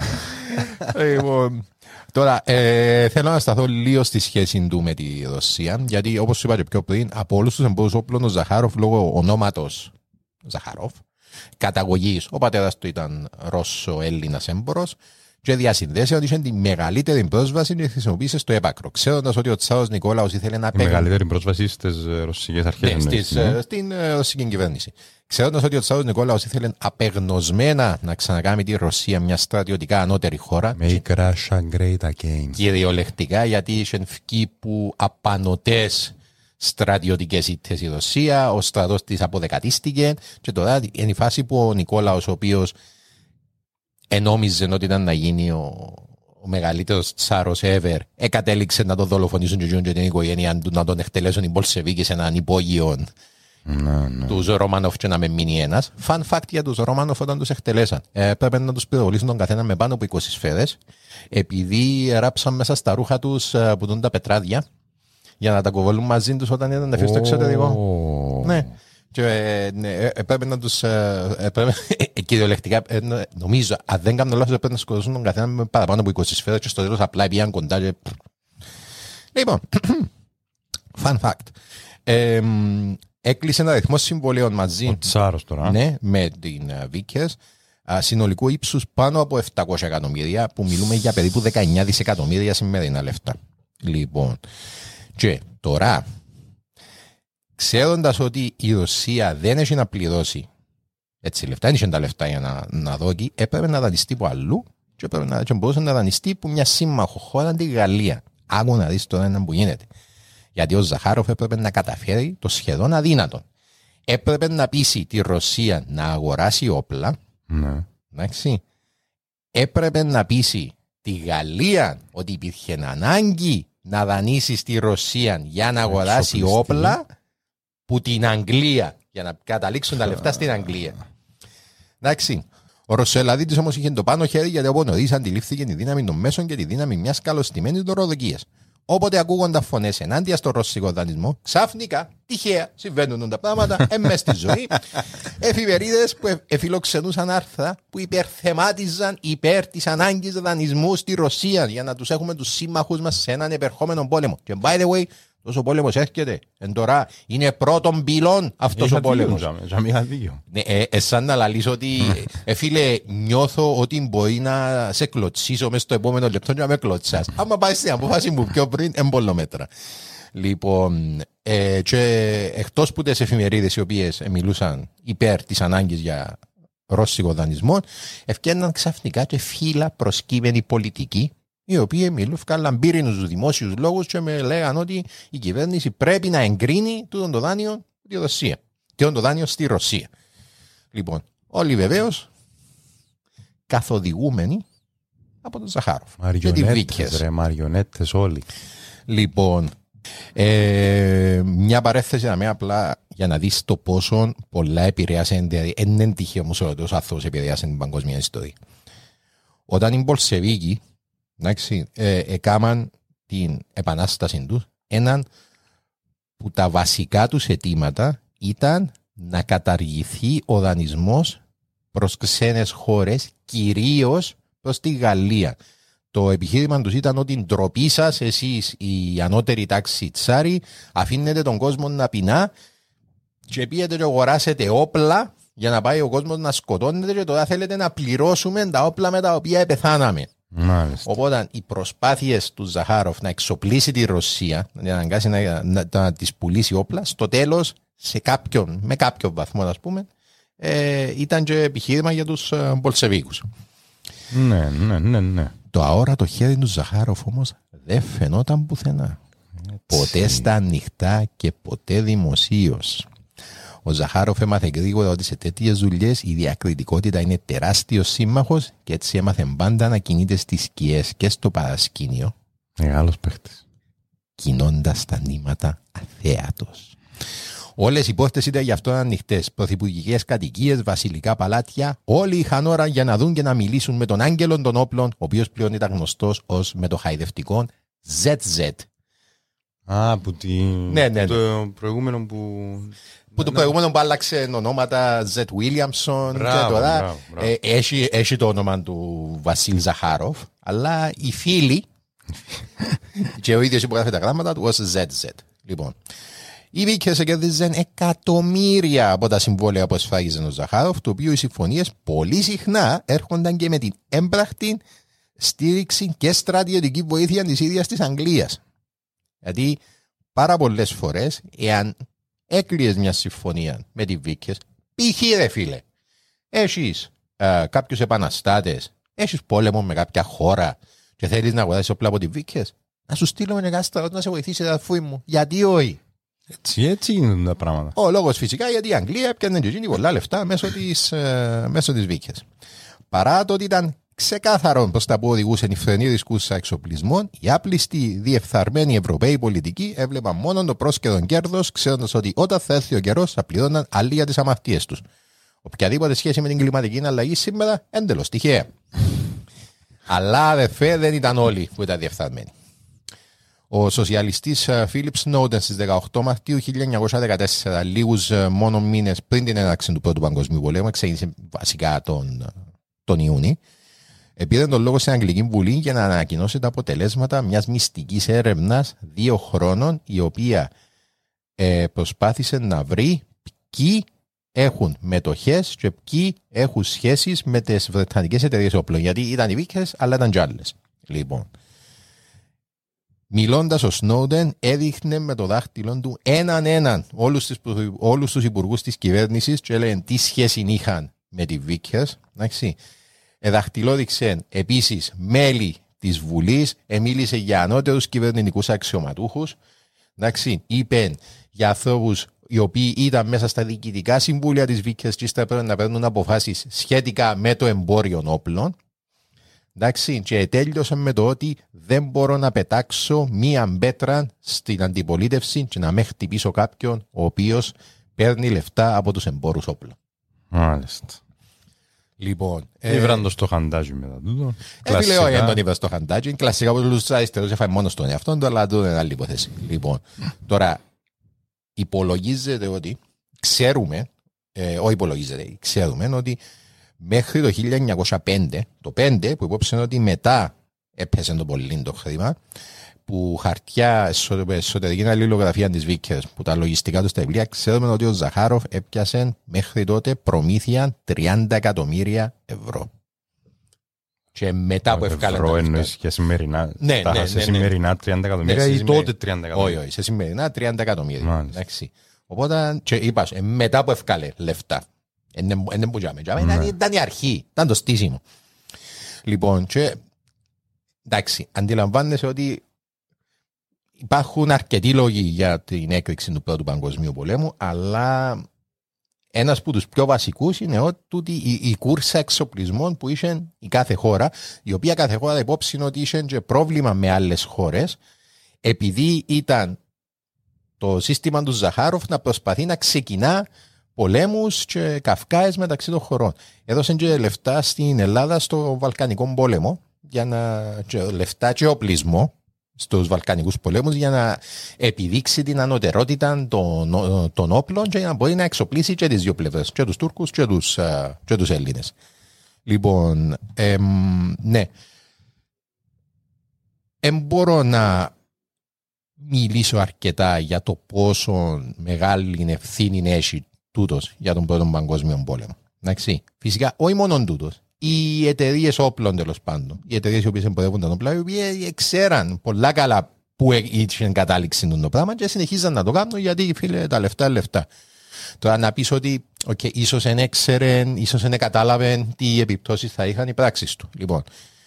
Τώρα, θέλω να σταθώ λίγο στη σχέση του με τη Ρωσία, γιατί όπως σου είπα και πιο πριν, από όλους τους εμπόρους όπλων, ο Ζαχάροφ, λόγω ονόματος Ζαχάροφ, καταγωγής, ο πατέρας του ήταν Ρώσο-Έλληνας έμπορος και διασυνδέσει ότι είχε τη μεγαλύτερη πρόσβαση και χρησιμοποίησε στο έπακρο. Ξέροντας ότι ο Τσάρος Νικόλαος ήθελε να παίρνει. Μεγαλύτερη πρόσβαση στις ρωσικές αρχές. Στην ρωσική κυβέρνηση. Ξέροντας ότι ο Τσάρος Νικόλαος ήθελε απεγνωσμένα να ξανακάνει τη Ρωσία μια στρατιωτικά ανώτερη χώρα. Make Russia great again. Κυριολεκτικά, γιατί είχε βγει που απανωτές στρατιωτικές ήττες η Ρωσία, ο στρατός της αποδεκατίστηκε και τώρα είναι η φάση που ο Νικόλαος, ο οποίος ενόμιζε ότι ήταν να γίνει ο μεγαλύτερος τσάρος ever, κατέληξε να τον δολοφονήσουν και την οικογένεια του, να τον εκτελέσουν οι Μπολσεβίκοι σε έναν υπόγειο τους Ρόμανοφ και να με μείνει ένας. Fun fact για τους Ρόμανοφ όταν τους εκτελέσαν. Πρέπει να τους πυροβολήσουν τον καθένα με πάνω από 20 σφαίρες, επειδή ράψαν μέσα στα ρούχα τους που δουν τα πετράδια για να τα κοβολούν μαζί τους όταν ήταν να φύγουν στο εξωτερικό. Ναι. Και έπρεπε να τους κυριολεκτικά, νομίζω, αν δεν κάνω λάθος, έπρεπε να σκοτώσουν τον καθένα με παραπάνω από 20 σφαίρες και στο τέλος απλά πήγαν κοντά και... Λοιπόν, fun fact. Έκλεισε ένα αριθμό συμβολέων μαζί. Ο Τσάρος τώρα. Ναι, με την Βίκες. Συνολικού ύψους πάνω από 700 εκατομμύρια, που μιλούμε για περίπου 19 δισεκατομμύρια σημερινά λεφτά. Λοιπόν, και τώρα, ξέροντας ότι η Ρωσία δεν έχει να πληρώσει έτσι λεφτά, δεν είχε τα λεφτά για να δώσει, έπρεπε να δανειστεί από αλλού και μπορούσε να δανειστεί από μια σύμμαχο χώρα, τη Γαλλία. Άκου να δεις τώρα ένα που γίνεται. Γιατί ο Ζαχάροφ έπρεπε να καταφέρει το σχεδόν αδύνατο. Έπρεπε να πείσει τη Ρωσία να αγοράσει όπλα. Ναι. Εντάξει. Έπρεπε να πείσει τη Γαλλία ότι υπήρχε ανάγκη να δανείσει στη Ρωσία για να αγοράσει όπλα που την Αγγλία, για να καταλήξουν τα λεφτά στην Αγγλία. Εντάξει. Ο Ρωσοελαδίτης όμως είχε το πάνω χέρι, γιατί από νωρίς αντιλήφθηκε τη δύναμη των μέσων και τη δύναμη μιας καλωστημένης δωροδοκίας. Όποτε ακούγονταν φωνές ενάντια στο ρωσικό δανεισμό, ξαφνικά, τυχαία, συμβαίνουν τα πράγματα, μες στη ζωή. Εφημερίδες που εφιλοξενούσαν άρθρα που υπερθεμάτιζαν υπέρ της ανάγκης δανεισμού στη Ρωσία για να τους έχουμε τους σύμμαχους μας σε έναν επερχόμενο πόλεμο. Και by the way, τόσο ο πόλεμος έρχεται. Εν τώρα είναι πρώτον πυλών αυτός ο πόλεμος. Σαν να λαλείς ότι φίλε, νιώθω ότι μπορεί να σε κλωτσίσω μέσα στο επόμενο λεπτό και να με κλωτσάς. Άμα πάει στην απόφαση μου πιο πριν, εμπολόμετρα. Λοιπόν, και εκτός που τις εφημερίδες οι οποίες μιλούσαν υπέρ της ανάγκης για ρώσικο δανεισμό, ευκαιρναν ξαφνικά και φύλλα προσκύμενοι πολιτικοί, οι οποίοι μιλούσαν λαμπύρινους δημόσιους λόγους και με λέγαν ότι η κυβέρνηση πρέπει να εγκρίνει το δάνειο στη Ρωσία. Και το δάνειο στη Ρωσία. Λοιπόν, όλοι βεβαίως καθοδηγούμενοι από τον Ζαχάροφ. Μαριονέτες, ρε, μαριονέτες όλοι. Λοιπόν, μια παρέθεση να με απλά για να δεις το πόσο πολλά επηρέασε, δηλαδή είναι τυχαίο όμως ότι ο άνθρωπος επηρέασε την παγκόσμια ιστορία. Όταν οι Μπολσεβίκοι έκαναν την επανάσταση τους, έναν που τα βασικά τους αιτήματα ήταν να καταργηθεί ο δανεισμός προς ξένες χώρες, κυρίως προς τη Γαλλία. Το επιχείρημα τους ήταν ότι ντροπή σας, εσείς η ανώτερη τάξη τσάρι, αφήνετε τον κόσμο να πεινά και πήγετε και αγοράσετε όπλα για να πάει ο κόσμος να σκοτώνεται και τώρα θέλετε να πληρώσουμε τα όπλα με τα οποία πεθάναμε. Μάλιστα. Οπότε οι προσπάθειες του Ζαχάροφ να εξοπλίσει τη Ρωσία, να αναγκάσει να της πουλήσει όπλα, στο τέλος με κάποιον βαθμό, ας πούμε, ήταν και επιχείρημα για τους Μπολσεβίκους. Ναι. Το αόρατο χέρι του Ζαχάροφ όμως δεν φαινόταν πουθενά. Ποτέ στα ανοιχτά και ποτέ δημοσίως. Ο Ζαχάροφ έμαθε γρήγορα ότι σε τέτοιες δουλειές η διακριτικότητα είναι τεράστιος σύμμαχος και έτσι έμαθε πάντα να κινείται στις σκιές και στο παρασκήνιο. Μεγάλος παίχτης. Κινώντας τα νήματα αθέατος. Όλες οι πόρτες ήταν γι' αυτό ανοιχτές. Πρωθυπουργικές κατοικίες, βασιλικά παλάτια, όλοι είχαν ώρα για να δουν και να μιλήσουν με τον άγγελο των όπλων, ο οποίος πλέον ήταν γνωστός ως με το χαϊδευτικό ZZ. Από το προηγούμενο που... το προηγούμενο που άλλαξε ονόματα Z. Williamson και τώρα έχει το όνομα του Βασίλ Ζαχάροφ, αλλά οι φίλοι και ο ίδιος υπογράφει τα γράμματα του ως ZZ. Λοιπόν, οι Βίκες κέρδιζαν εκατομμύρια από τα συμβόλαια που εσφάγιζε ο Ζαχάροφ, το οποίο οι συμφωνίες πολύ συχνά έρχονταν και με την έμπρακτη στήριξη και στρατιωτική βοήθεια της ίδιας της Αγγλίας. Γιατί πάρα πολλές φορές, εάν έκλειες μια συμφωνία με τη Βίκες, π.χ. ρε φίλε, έχεις κάποιους επαναστάτες, έχεις πόλεμο με κάποια χώρα και θέλεις να αγοράσεις όπλα από τη Βίκες, να σου στείλω ένα στρατό να σε βοηθήσει αδερφή μου. Γιατί όχι? Έτσι είναι τα πράγματα. Ο λόγος φυσικά γιατί η Αγγλία έπιανε και γίνει πολλά λεφτά μέσω της Βίκες. Παρά το ότι ήταν ξεκάθαρο προς τα που οδηγούσε νυφθενή ρισκούσα εξοπλισμών, οι άπλιστοι διεφθαρμένοι Ευρωπαίοι πολιτικοί έβλεπαν μόνο το πρόσκαιρον κέρδος, ξέροντας ότι όταν θα έρθει ο καιρός θα πληρώναν άλλοι για τις αμαρτίες τους. Οποιαδήποτε σχέση με την κλιματική αλλαγή σήμερα εντελώς τυχαία. Αλλά αδερφέ δεν ήταν όλοι που ήταν διεφθαρμένοι. Ο σοσιαλιστής Φίλιπ Σνόουντεν στις 18 Μαρτίου 1914, λίγους μόνο μήνες πριν την έναρξη του Πρώτου Παγκοσμίου Πολέμου, ξεκίνησε βασικά τον Ιούνιο, πήρε τον λόγο στην Αγγλική Βουλή για να ανακοινώσει τα αποτελέσματα μιας μυστικής έρευνας 2 χρόνων, η οποία προσπάθησε να βρει ποιοι έχουν μετοχές και ποιοι έχουν σχέσεις με τις βρετανικές εταιρείες όπλων. Γιατί ήταν οι Vickers, αλλά ήταν κι άλλες. Λοιπόν, μιλώντας ο Σνόουντεν έδειχνε με το δάχτυλο του έναν όλους τους υπουργούς της κυβέρνησης και έλεγε τι σχέση είχαν με τη Vickers. Εντάξει. Δαχτυλόδειξε επίσης μέλη της Βουλής, μίλησε για ανώτερους κυβερνητικούς αξιωματούχους. Εντάξει. Είπε για ανθρώπους οι οποίοι ήταν μέσα στα διοικητικά συμβούλια της Vickers και έπρεπε να παίρνουν αποφάσεις σχετικά με το εμπόριο όπλων. Εντάξει, και τέλειωσε με το ότι δεν μπορώ να πετάξω μία πέτρα στην αντιπολίτευση και να με χτυπήσω κάποιον ο οποίος παίρνει λεφτά από τους εμπόρους όπλων. Μάλιστα. Λοιπόν, ήβραν το στο χαντάζι μετά τούτο. Λέω για τον ήβρα στο χαντάζι. Κλασικά από τους αριστερούς έφαγε μόνο στον εαυτόν του, αλλά τούτο είναι άλλη υποθέση. Λοιπόν, τώρα υπολογίζεται ότι ξέρουμε ότι μέχρι το 1905, το 5 που υπόψε ότι μετά έπεσε το πολύ το χρήμα, που χαρτιά εσωτερική αλληλογραφία της Vickers, που τα λογιστικά του στα βιβλία, ξέρουμε ότι ο Ζαχάροφ έπιασε μέχρι τότε προμήθεια 30 εκατομμύρια ευρώ. Και μετά που ευκάλε ευρώ εννοείς για σημερινά. Ναι, σε σημερινά 30 εκατομμύρια ή τότε 30 εκατομμύρια. Όχι, σε σημερινά 30 εκατομμύρια. Οπότε και είπα, μετά που ευκάλε λεφτά. Ήταν η αρχή, ήταν το στήσιμο. Λοιπόν, και εντάξει, αντιλαμβάνεσαι ότι υπάρχουν αρκετοί λόγοι για την έκρηξη του Πρώτου Παγκοσμίου Πολέμου, αλλά ένας από τους πιο βασικούς είναι ότι η κούρσα εξοπλισμών που είχε η κάθε χώρα, η οποία κάθε χώρα υπόψη είναι ότι είχε και πρόβλημα με άλλες χώρες, επειδή ήταν το σύστημα του Ζαχάροφ να προσπαθεί να ξεκινά πολέμους και καυκάες μεταξύ των χωρών. Έδωσαν και λεφτά στην Ελλάδα στο Βαλκανικό πόλεμο, λεφτά και οπλισμό στους Βαλκανικούς πολέμους για να επιδείξει την ανωτερότητα των όπλων και για να μπορεί να εξοπλίσει και τις δύο πλευρές, και τους Τούρκους και τους Έλληνες. Λοιπόν, ναι. Μπορώ να μιλήσω αρκετά για το πόσο μεγάλη ευθύνη έχει τούτος για τον Πρώτο Παγκόσμιο Πόλεμο. Εντάξει. Φυσικά, όχι μόνο τούτος. Οι εταιρείες όπλων, τέλος πάντων, οι εταιρείες οι οποίες εμπορεύουν τα όπλα, οι οποίες ξέραν πολλά καλά που είχε κατάληξη το πράγμα και συνεχίζαν να το κάνουν γιατί, φίλε, τα λεφτά. Τώρα να πεις ότι ίσως δεν έξερεν, ίσως δεν κατάλαβεν τι επιπτώσεις θα είχαν οι πράξεις του. Λοιπόν,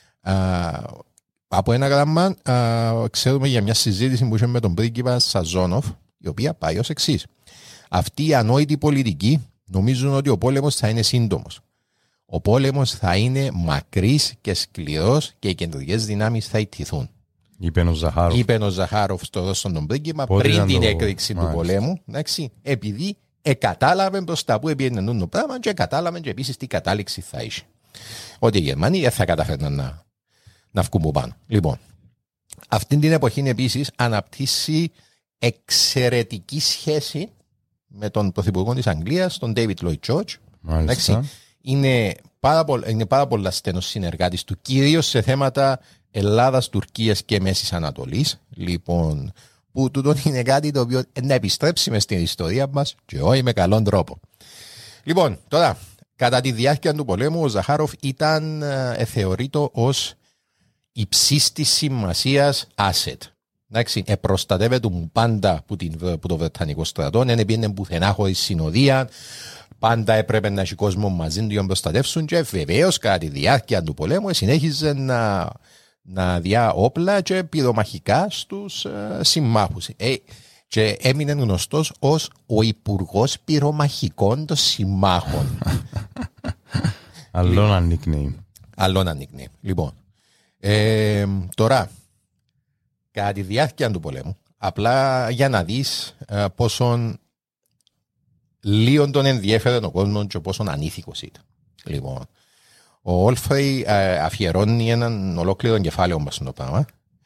από ένα γράμμα ξέρουμε για μια συζήτηση που είχε με τον πρίγκιπα Σαζόνοφ, η οποία πάει ως εξής. Αυτοί οι ανόητοι πολιτικοί νομίζουν ότι ο πόλεμος θα είναι σύντομος. Ο πόλεμος θα είναι μακρύς και σκληρός και οι κεντρικές δυνάμεις θα ιτηθούν. Είπε ο Ζαχάροφ στον πρίγκιπα πριν την έκρηξη του πολέμου, εντάξει, επειδή κατάλαβε προς τα που επιένουν το πράγμα και κατάλαβε και επίσης τι κατάληξη θα είχε. Ότι οι Γερμανοί δεν θα καταφέρναν να βγουν από πάνω. Λοιπόν, αυτή την εποχή επίσης αναπτύσσει εξαιρετική σχέση με τον πρωθυπουργό της Αγγλίας, τον David Lloyd George. Είναι πάρα πολλά στενός συνεργάτης του, κυρίως σε θέματα Ελλάδας, Τουρκίας και Μέσης Ανατολής. Λοιπόν, που τούτο είναι κάτι το οποίο να επιστρέψει μες στην ιστορία μας και όχι με καλόν τρόπο. Λοιπόν, τώρα, κατά τη διάρκεια του πολέμου, ο Ζαχάροφ ήταν θεωρείτο ως υψίστης σημασίας asset. Εντάξει, προστατεύεται πάντα που το Βρετανικό στρατό, δεν πήγαινε πουθενά χωρίς συνοδεία, πάντα έπρεπε να έχει κόσμο μαζί του για να προστατεύσουν και βεβαίως κατά τη διάρκεια του πολέμου συνέχιζε να διά όπλα και πυρομαχικά στους συμμάχους. Και έμεινε γνωστός ως ο Υπουργός Πυρομαχικών των Συμμάχων. Άλλο ένα nickname. Άλλο ένα nickname. Λοιπόν, τώρα, κατά τη διάρκεια του πολέμου, απλά για να δεις πόσον λίγο τον ενδιέφερε ο κόσμος και πόσον ανήθικος ήταν. Λοιπόν, ο Όλφρεϊ αφιερώνει έναν ολόκληρο κεφάλαιο μας στο πράγμα.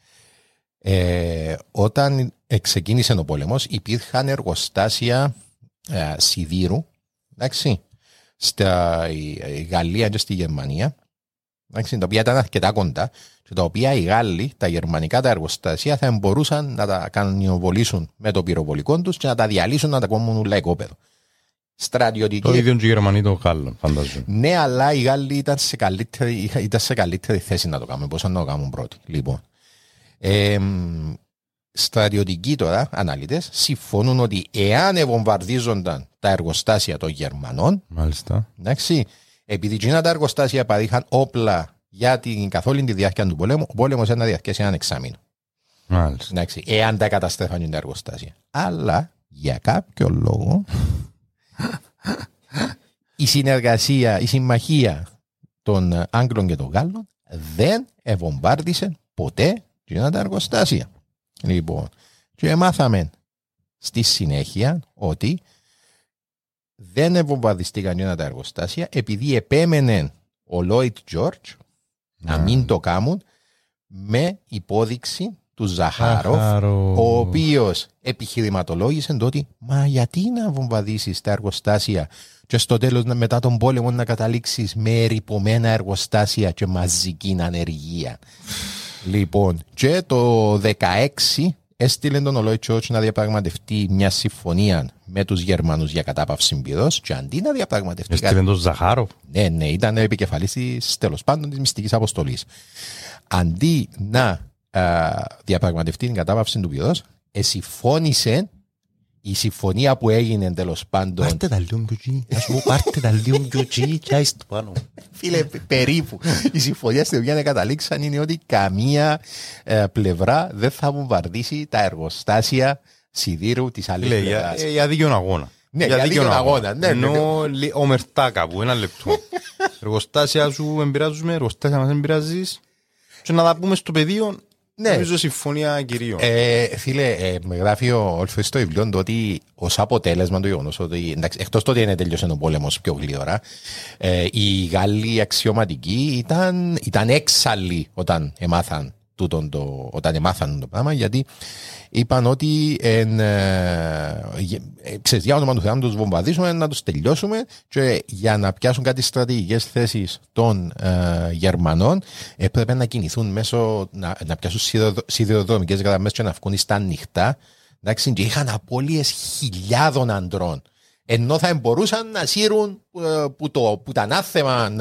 Όταν ξεκίνησε ο πόλεμος, υπήρχαν εργοστάσια σιδήρου, εντάξει, στα Γαλλία και στη Γερμανία, εντάξει, τα οποία ήταν αρκετά κοντά και τα οποία οι Γάλλοι, τα γερμανικά τα εργοστάσια, θα μπορούσαν να τα κανιοβολήσουν με το πυροβολικό τους και να τα διαλύσουν, να τα κόμουν λαϊκόπεδο. Στρατιωτική. Το ίδιο και οι Γερμανοί των Γάλλων, φαντάζομαι. Ναι, αλλά οι Γάλλοι ήταν σε καλύτερη θέση να το κάνουν, πώς να το κάνουν πρώτοι. Λοιπόν, στρατιωτικοί τώρα αναλυτές συμφωνούν ότι εάν βομβαρδίζονταν τα εργοστάσια των Γερμανών, μάλιστα, εντάξει, επειδή εκείνα τα εργοστάσια παρήχαν όπλα για την καθόλη τη διάρκεια του πολέμου, ο πόλεμος να διαρκέσει έναν εξάμηνο. Μάλιστα. Εντάξει, εάν τα καταστρέφαν τα εργοστάσια. Αλλά για κάποιο λόγο η συνεργασία, η συμμαχία των Άγγλων και των Γάλλων δεν βομβάρδισε ποτέ τα εργοστάσια. Λοιπόν, και μάθαμε στη συνέχεια ότι δεν βομβαρδιστήκαν τα εργοστάσια επειδή επέμενε ο Λόιτ Τζόρτζ να μην το κάνουν με υπόδειξη του Ζαχάροφ, ο οποίος επιχειρηματολόγησε το ότι μα γιατί να βομβαρδίσεις τα εργοστάσια και στο τέλος μετά τον πόλεμο να καταλήξεις με ερειπωμένα εργοστάσια και μαζική ανεργία. Λοιπόν, και το 16 έστειλε τον ο Λόιτ Τζόρτζ να διαπραγματευτεί μια συμφωνία με τους Γερμανούς για κατάπαυση πυρός και αντί να διαπραγματευτεί. Έστειλε τον Ζαχάροφ. Ναι, ήταν επικεφαλής της τέλος πάντων της μυστικής αποστολής. Αντί να διαπραγματευτεί την κατάπαυση του πυρός, συμφώνησε η συμφωνία που έγινε τέλος πάντων. Πάρτε τα λίγο πιο τσι, πάρτε τα λίγο πιο τσι και άιστο πάνω. Φίλε, περίπου. Η συμφωνία στην οποία καταλήξαν είναι ότι καμία πλευρά δεν θα βομβαρδίσει τα εργοστάσια σιδήρου της άλλης πλευράς. Για δίκαιον αγώνα. Ναι, για δίκαιον αγώνα. Ενώ ομερτά κάπου, ένα λεπτό. Εργοστάσια σου εμπειράζουμε, εργοστάσια μας εμπειράζεις και να τα πούμε στο πεδίο. Ναι. Νομίζω συμφωνία κυρίων. Φίλε, με γράφει ο Όλφρεϊ στο βιβλίο ότι ως αποτέλεσμα του γεγονός ότι εκτός το ότι είναι τέλειωσε ο πόλεμος πιο γλύωρα, οι Γάλλοι αξιωματικοί ήταν έξαλλοι όταν έμαθαν το πράγμα, γιατί είπαν ότι ξέρεις, για όνομα του Θεού να τους βομβαδίσουμε, να τους τελειώσουμε και για να πιάσουν κάτι στρατηγικές θέσεις των Γερμανών έπρεπε να κινηθούν μέσω, να πιάσουν σιδηροδρομικές γραμμές και να βγουν στα ανοιχτά, εντάξει, και είχαν απώλειες χιλιάδων αντρών, ενώ θα μπορούσαν να σύρουν που τα ανάθεμα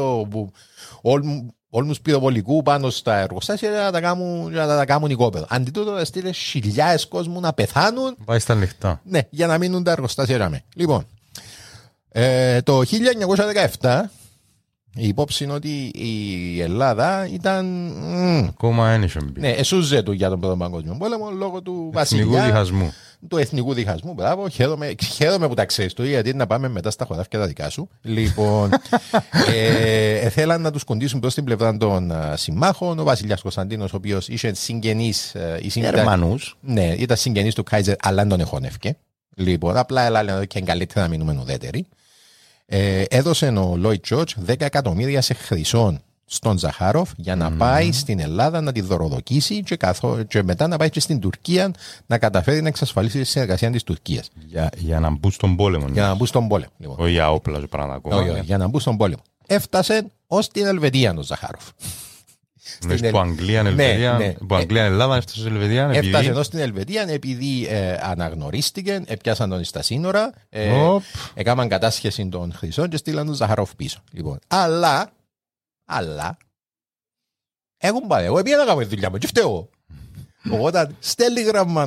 όλους πυροβολικού πάνω στα εργοστάσια να τα κάνουν οικόπεδο. Αντί τούτο στείλε χιλιάδες κόσμου να πεθάνουν. Πάει στα ανοιχτά. Ναι, για να μείνουν τα εργοστάσια ράμε. Λοιπόν, το 1917 η υπόψη είναι ότι η Ελλάδα ήταν. Ακόμα ένιξε. Ναι, εσούζε του για τον Πρώτο Παγκόσμιο Πόλεμο λόγω του βασιλιά. Διχασμού. Του εθνικού διχασμού. Μπράβο, χαίρομαι που τα ξέρεις του, γιατί να πάμε μετά στα χωράφια τα δικά σου. Λοιπόν, θέλαν να τους κοντήσουν προς την πλευρά των συμμάχων. Ο βασιλιάς Κωνσταντίνος, ο οποίος είχε συγγενείς. Γερμανούς. Ναι, ήταν συγγενείς του Κάιζερ, αλλά δεν τον εχώνευκε. Λοιπόν, απλά έλεγαν ότι και καλύτερα να μείνουμε ουδέτεροι. Έδωσε ο Λόιτ Τζόρτζ 10 εκατομμύρια σε χρυσόν στον Ζαχάροφ για να πάει στην Ελλάδα να τη δωροδοκίσει και μετά να πάει και στην Τουρκία να καταφέρει να εξασφαλίσει τη συνεργασία της Τουρκίας. Για να μπουν στον πόλεμο. Για να μπουν στον πόλεμο. Λοιπόν. Όχι για όπλα και πράγματα ακόμα. Για να μπουν στον πόλεμο. Έφτασε ως την Ελβετία ο Ζαχάροφ. Που Αγγλία, Ελλάδα, έφτασε στην Ελβετία. Έφτασε εδώ στην Ελβετία επειδή αναγνωρίστηκε, έπιασαν τον στα σύνορα, έκαναν κατάσχεση των χρυσών και στείλαν τον Ζαχάροφ πίσω. Λοιπόν, αλλά έχουν πάει. Εγώ πήγα να κάνω τη δουλειά μου και φταίω. Οπότε στέλνει γραμμα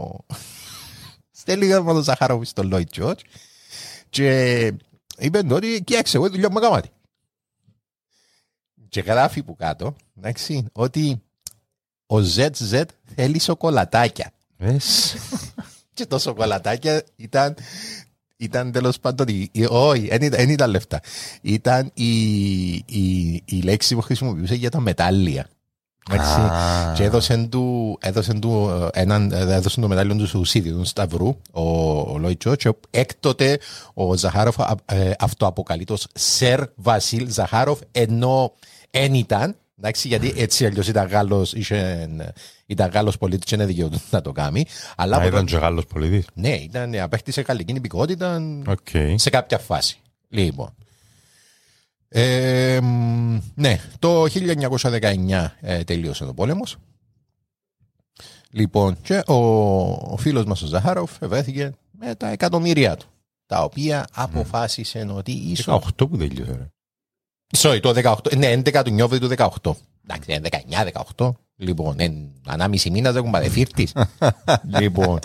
το Ζαχάροφ στον Λόιτ Τζόρτζ και είπε ότι κοίταξε εγώ τη δουλειά μου έκανα. Και γράφει που κάτω, εντάξει, ότι ο ZZ θέλει σοκολατάκια. Και το σοκολατάκια Ήταν τέλος πάντων, όχι, δεν ήταν λεφτά. Ήταν η λέξη που χρησιμοποιούσε για τα μετάλλια. Και έδωσαν το μετάλλιο του Σουσίδη, του Σταυρού, ο Λόιτσο, και έκτοτε ο Ζαχάροφ αυτοαποκαλείτος Σερ Βασίλ Ζαχάροφ, ενώ εν ήταν, εντάξει, γιατί έτσι αλλιώς ήταν Γάλλος πολίτης και δεν δικαιούταν να το κάνει. Αλλά ήταν και Γάλλος πολίτης. Ναι, απέκτησε γαλλική υπηκότητα σε κάποια φάση. Λοιπόν. Ναι, το 1919 τελείωσε ο πόλεμος. Λοιπόν, και ο φίλος μας ο Ζαχάροφ βρέθηκε με τα εκατομμύρια του, τα οποία αποφάσισε ότι ίσως... 18 που τελείωσε. Το 18, ναι, 11 του Νιόβρη του 18. Εντάξει, 19-18. Λοιπόν, ανάμιση μήνας έχουν παρεφύρτης. Λοιπόν,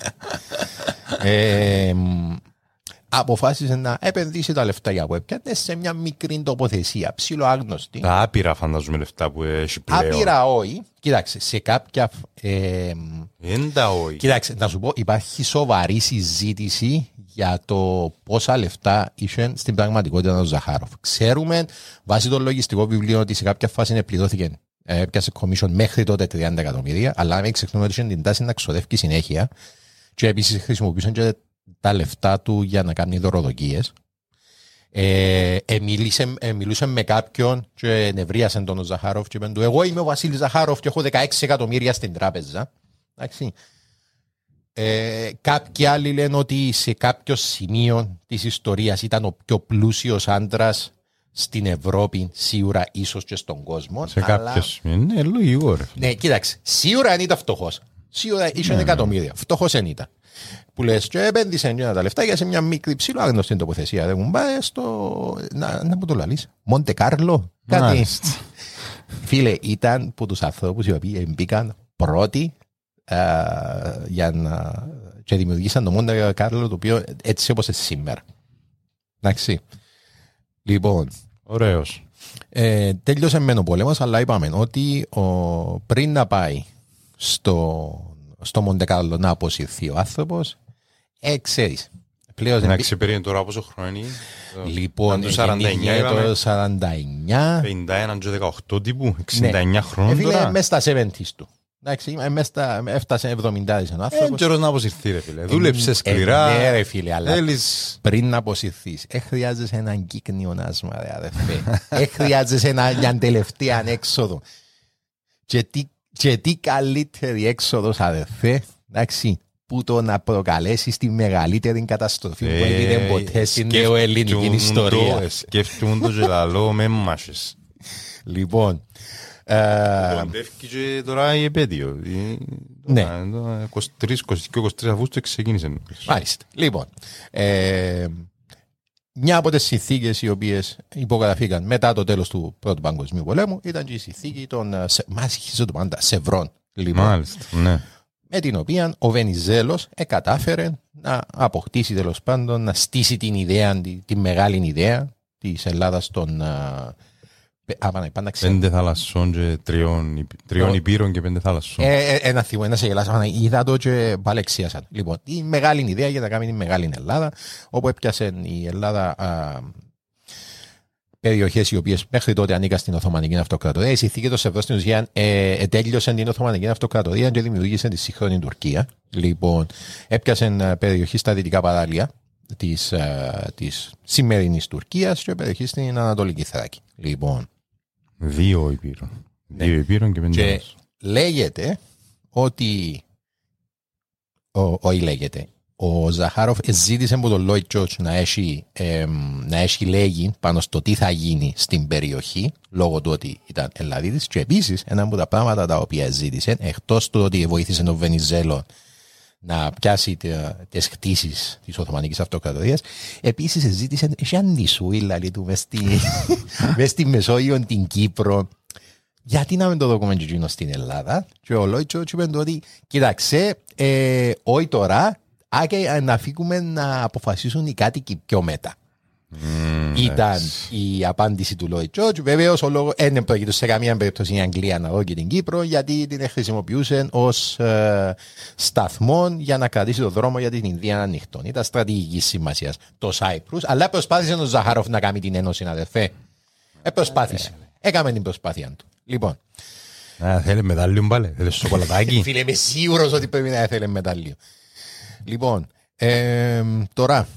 αποφάσισε να επενδύσει τα λεφτά για που έπιανε σε μια μικρή τοποθεσία, ψιλοάγνωστη. Τα άπειρα φαντάζομαι λεφτά που έχει πλέον. Άπειρα όχι. Κοίταξε, σε κάποια... όχι. Κοίταξε, να σου πω, υπάρχει σοβαρή συζήτηση για το πόσα λεφτά είχε στην πραγματικότητα ο Ζαχάροφ. Ξέρουμε, βάσει το λογιστικό βιβλίο, ότι σε κάποια φάση πληρώθηκε, έπιασε commission μέχρι τότε 30 εκατομμύρια, αλλά μην ξεχνούμε ότι είχε την τάση να ξοδεύει συνέχεια και επίσης χρησιμοποιούσαν και τα λεφτά του για να κάνει δωροδοκίες. Μιλούσε με κάποιον και νευρίασε τον Ζαχάροφ και είπε του, εγώ είμαι ο Βασίλης Ζαχάροφ και έχω 16 εκατομμύρια στην τράπεζα. Εντάξει. Κάποιοι άλλοι λένε ότι σε κάποιο σημείο της ιστορίας ήταν ο πιο πλούσιος άντρας στην Ευρώπη, σίγουρα ίσως και στον κόσμο. Σε κάποιο σημείο, ναι, λογικό ρε. Ναι, κοίταξε, σίγουρα δεν ήταν φτωχός. Σίγουρα είχε εκατομμύρια. Φτωχός δεν ήταν. Που λες και επένδυσε τα λεφτά για σε μια μικρή ψηλό άγνωστη τοποθεσία. Δεν μου πάει στο... Να μου το λαλείς. Μοντε Κάρλο. Κάτι. Φίλε, ήταν από τους ανθρώπους οι οποίοι μπήκαν πρώτοι για να... και δημιουργήσαν το Μοντε Κάρλο, το οποίο έτσι όπως είναι σήμερα. Εντάξει. Λοιπόν. Ωραίος. Τέλειωσε μεν ο πόλεμος, αλλά είπαμε ότι πριν να πάει στο Μοντεκάρλο να αποσυρθεί ο άνθρωπος, ξέρεις. Να ξεπερίνει τώρα πόσο χρόνο είναι. Λοιπόν, το 49 το 49. 51 και 18 τύπου, 69 χρόνων τώρα. Μες στα 70's του. Εντάξει, έφτασε 70 ο άνθρωπος. Καιρός να αποσυρθεί ρε φίλε. Δούλεψε σκληρά. Ναι ρε φίλε, αλλά πριν να αποσυρθείς, χρειάζεσαι έναν κύκνιονάσμα ρε αδερφέ. Χρειάζεσαι μια τελευταία έξοδο. Και τι καλύτερη έξοδος αδερφέ, εντάξει, που το να προκαλέσει τη μεγαλύτερη καταστροφή που έγινε ποτέ στην νεοελληνική ιστορία. Σκέφτομαι το και λαλό με μάσες. Λοιπόν, κοντεύκει και τώρα η επέτειο. Ναι. 23 Αυγούστου ξεκίνησε. Μάλιστα. Λοιπόν, μια από τις συνθήκες οι οποίες υπογραφήκαν μετά το τέλος του Πρώτου Παγκοσμίου Πολέμου ήταν και η συνθήκη των Σευρών. Λοιπόν, μάλιστα, ναι. Με την οποία ο Βενιζέλος κατάφερε να αποκτήσει, τέλος πάντων, να στήσει την ιδέα, τη μεγάλη ιδέα της Ελλάδας των 5 θάλασσων και 3 υπήρων και 5 θάλασσων. Ένα θυμό, ένα σε γελάσα, είδα το και παλεξίασαν. Λοιπόν, η μεγάλη ιδέα για να κάνει τη μεγάλη Ελλάδα, όπου έπιασε η Ελλάδα περιοχές οι οποίες μέχρι τότε ανήκαν στην Οθωμανική Αυτοκρατορία. Η συνθήκη των Σευρών στην ουσία τέλειωσε την Οθωμανική Αυτοκρατορία και δημιουργήσε τη σύγχρονη Τουρκία. Λοιπόν, έπιασε περιοχή στα δυτικά παράλια της σημερινής Τουρκίας και περιοχή στην Ανατολική Θράκη. Λοιπόν, 2 υπήρων. 2 υπήρων και 5 θάλασσων. Λέγεται ότι ο Ζαχάροφ ζήτησε από τον Λόιτ Τζόρτζ να έχει λέγει πάνω στο τι θα γίνει στην περιοχή, λόγω του ότι ήταν Ελλαδίτης, και επίσης ένα από τα πράγματα τα οποία ζήτησε, εκτός του ότι βοήθησε τον Βενιζέλο να πιάσει τις χτίσεις της Οθωμανικής Αυτοκρατορίας, επίσης ζήτησε ένα νησούιλα μες στη Μεσόγειο, την Κύπρο. Γιατί να μην το δούμε εκείνο στην Ελλάδα? Και ο Λόιτ Τζόρτζ είπε ότι κοίταξε, όχι τώρα, να φύγουμε να αποφασίσουν οι κάτοικοι πιο μετά. Ήταν η απάντηση του Lloyd George. Βεβαίως, ο λόγος δεν πρόκειται σε καμία περίπτωση η Αγγλία να δω και την Κύπρο, γιατί την χρησιμοποιούσε ως σταθμό για να κρατήσει το δρόμο για την Ινδία ανοιχτό. Ήταν στρατηγική σημασία το Cyprus, αλλά προσπάθησε ο Ζαχάροφ να κάνει την ένωση, αδερφέ. Προσπάθησε. Έκαμε την προσπάθεια του. Λοιπόν. Θέλει μετάλλιο μπάλε, θέλει σοκολατάκι. Φίλε, είμαι σίγουρος ότι πρέπει να θέλει μετάλλιο. Λοιπόν, τώρα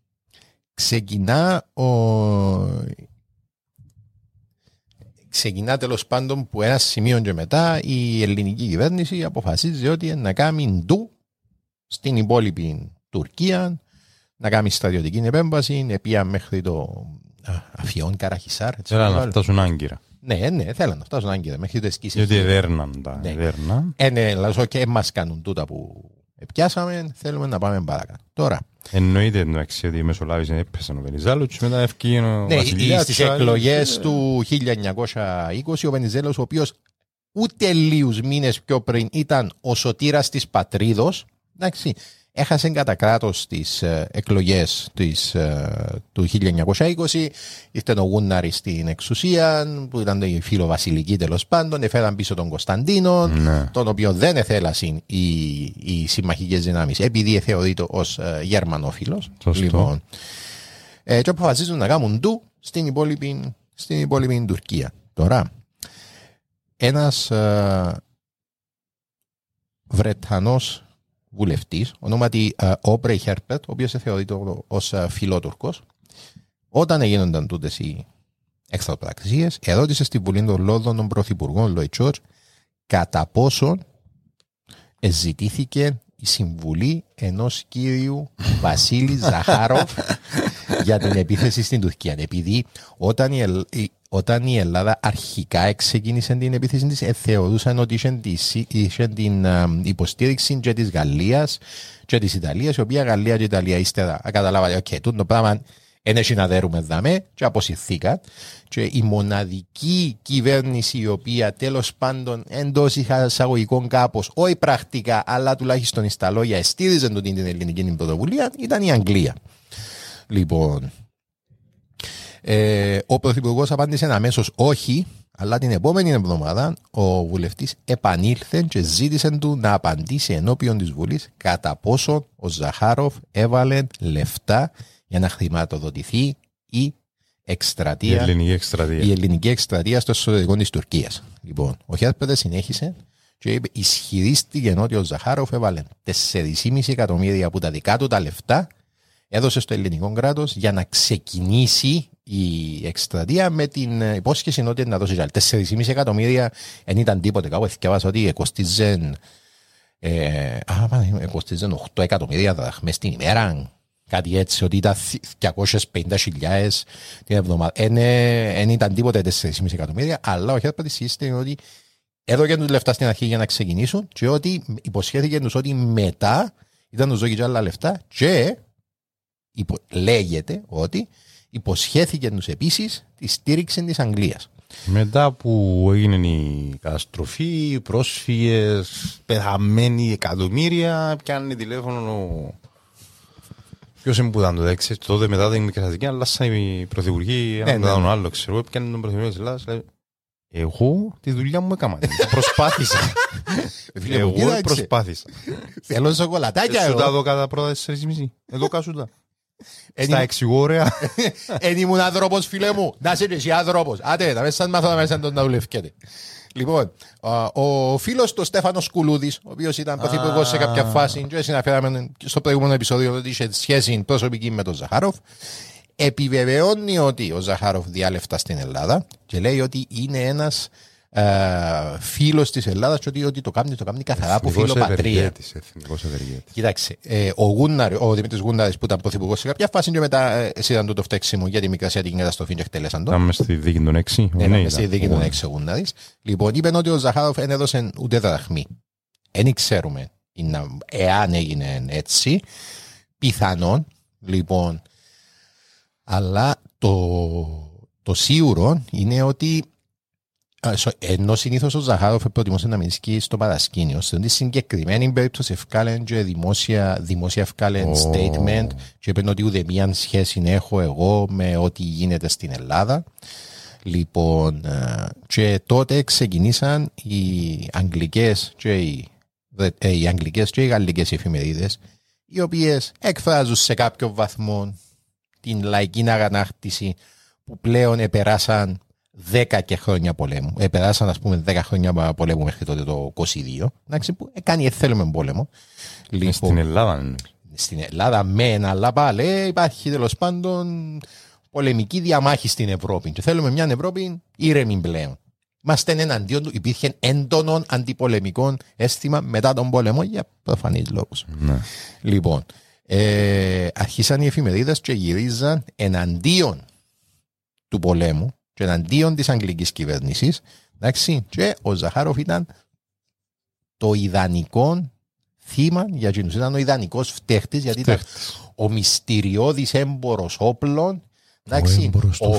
ξεκινά τέλος πάντων που ένα σημείο και μετά η ελληνική κυβέρνηση αποφασίζει ότι να κάνει ντου στην υπόλοιπη Τουρκία, να κάνει στρατιωτική επέμβαση, επία μέχρι το Αφιόν Καραχισάρ. Θέλαν να φτάσουν Άγκυρα. Ναι, θέλαν να φτάσουν Άγκυρα μέχρι το εσκήσεις. Γιατί εδέρναν τα. Ναι, λάζω και μας κάνουν τούτα που πιάσαμε, θέλουμε να πάμε παρακάτω. Τώρα. Εννοείται ότι η Μεσολάβηση έπεσαν ο Βενιζέλος και μετά ευκήγε ο Βασιλιάς. Στις εκλογές του 1920 ο Βενιζέλος, ο οποίος ούτε λίγους μήνες πιο πριν ήταν ο σωτήρας της πατρίδος, εντάξει, έχασε κατά κράτος τις εκλογές του 1920, ήρθε ο Γούναρης στην εξουσία, που ήταν η φιλοβασιλική τέλος πάντων, έφεραν πίσω τον Κωνσταντίνο, τον οποίο δεν εθέλασαν οι συμμαχικές δυνάμεις, επειδή θεωρείται ως γερμανόφιλος. Λοιπόν, και αποφασίζουν να κάνουν ντου στην υπόλοιπη Τουρκία. Τώρα, ένας Βρετανός βουλευτής, ονόματι Όμπρεϊ Χέρπετ, ο οποίος θεωρείται ως φιλότουρκος, όταν έγιναν τούτες οι εχθροπραξίες, ερώτησε στη Βουλή των Λόρδων τον Πρωθυπουργό Lloyd George κατά πόσο ζητήθηκε η συμβουλή ενός κύριου Βασίλη Ζαχάροφ για την επίθεση στην Τουρκία. Επειδή όταν η Ελλάδα αρχικά ξεκίνησε την επίθεση της, θεωρούσαν ότι είχε την υποστήριξη και της Γαλλίας και της Ιταλίας, η οποία Γαλλία και Ιταλία ύστερα καταλάβατε ότι το πράγμα δεν έχει να δέρουμε δάμε και αποσυρθήκαν. Και η μοναδική κυβέρνηση η οποία τέλος πάντων εντός εισαγωγικών κάπως, όχι πρακτικά αλλά τουλάχιστον στα λόγια στήριζε την ελληνική πρωτοβουλία, ήταν η Αγγλία. Λοιπόν, ο Πρωθυπουργός απάντησε αμέσως όχι, αλλά την επόμενη εβδομάδα ο βουλευτής επανήλθε και ζήτησε του να απαντήσει ενώπιον της Βουλής κατά πόσο ο Ζαχάροφ έβαλε λεφτά για να χρηματοδοτηθεί η ελληνική εκστρατεία στο εσωτερικό της Τουρκίας. Λοιπόν, ο Χέρπετε συνέχισε και είπε, ισχυρίστηκε ότι ο Ζαχάροφ έβαλε 4,5 εκατομμύρια από τα δικά του τα λεφτά, έδωσε στο ελληνικό κράτος για να ξεκινήσει η εκστρατεία με την υπόσχεση ότι να δώσει 4,5 εκατομμύρια. Δεν ήταν τίποτε. Κάπου εθιάβασα ότι κοστίζαν 8 εκατομμύρια δραχμές την ημέρα. Κάτι έτσι, ότι ήταν 250.000 την εβδομάδα. Δεν ήταν τίποτε 4,5 εκατομμύρια, αλλά ο Χέρπετης σύστηκε ότι έδωκε τους λεφτά στην αρχή για να ξεκινήσουν και ότι υποσχέθηκε τους ότι μετά ήταν τους δώκει και άλλα λεφτά και λέγεται ότι υποσχέθηκε τους επίσης τη στήριξη της Αγγλίας. Μετά που έγινε η καταστροφή, οι πρόσφυγες, πεθαμένοι εκατομμύρια, πιάνε τηλέφωνο. Ποιος εμπούταν το δέξε, τότε μετά την Μικρασιατική, αλλάσαν οι πρωθυπουργοί, έναν μετά τον άλλο, ξέρω, πιάνε τον πρωθυπουργό της Ελλάδας, λέει, εγώ τη δουλειά μου έκανα, προσπάθησα. Εγώ προσπάθησα. Θέλω σοκολατάκια εγώ. Σου τα δω κατά πρώτα 4,5, εδώ κάσουτα. Στα εξηγόρια. Εν ήμουν άνθρωπος, φίλε μου. Να είσαι και εσύ άνθρωπος. Άτε, να μέσα μάθω να μέσα τον να δουλευκέτε. Λοιπόν, ο φίλος του Στέφανος Κουλούδης, ο οποίος ήταν πρωθυπουργός σε κάποια φάση και συναφέραμε στο προηγούμενο επεισόδιο ότι είχε σχέση προσωπική με τον Ζαχάροφ, επιβεβαιώνει ότι ο Ζαχάροφ διάλεφτα στην Ελλάδα και λέει ότι είναι ένας φίλος της Ελλάδας και ότι το κάνει καθαρά από φιλοπατρία. Κοιτάξτε, ο Δημήτρης Γούναρης που ήταν πρωθυπουργός σε κάποια φάση και μετά ήταν το φταίξιμο για τη Μικρασιατική καταστροφή και εκτελέσαν το. Ήταν στη δίκη των 6. Ναι, στη δίκη των 6 ο Γούναρης. Λοιπόν, είπε ότι ο Ζαχάροφ δεν έδωσε ούτε δραχμή. Δεν ξέρουμε εάν έγινε έτσι. Πιθανόν, λοιπόν, αλλά το σίγουρο είναι ότι Ενώ συνήθως ο Ζαχάροφ προτιμούσε να μιλήσει στο παρασκήνιο, στην συγκεκριμένη περίπτωση ευκάλεν και δημόσια ευκάλεν statement και είπε ότι ούτε μία σχέση έχω εγώ με ό,τι γίνεται στην Ελλάδα. Λοιπόν, και τότε ξεκινήσαν οι αγγλικές και οι γαλλικές εφημερίδες, οι οποίες εκφράζουν σε κάποιο βαθμό την λαϊκή αγανάκτηση που πλέον επεράσαν 10 και χρόνια πολέμου. Επεράσαν, ας πούμε, 10 χρόνια πολέμου μέχρι τότε το 22. Εντάξει, που κάνει θέλουμε πόλεμο. Λοιπόν, στην Ελλάδα. Στην Ελλάδα μεν, αλλά πάλι υπάρχει τέλος πάντων πολεμική διαμάχη στην Ευρώπη. Και θέλουμε μια Ευρώπη ήρεμη πλέον. Είμαστε εναντίον του. Υπήρχε έντονο αντιπολεμικό αίσθημα μετά τον πόλεμο για προφανείς λόγους. Ναι. Λοιπόν, αρχίσαν οι εφημερίδες και γυρίζαν εναντίον του πολέμου και εναντίον της αγγλικής κυβέρνησης. Εντάξει, και ο Ζαχάροφ ήταν το ιδανικό θύμα για εκείνους. Ήταν ο ιδανικός φταίχτης, γιατί ήταν ο μυστηριώδης έμπορος όπλων. Εντάξει,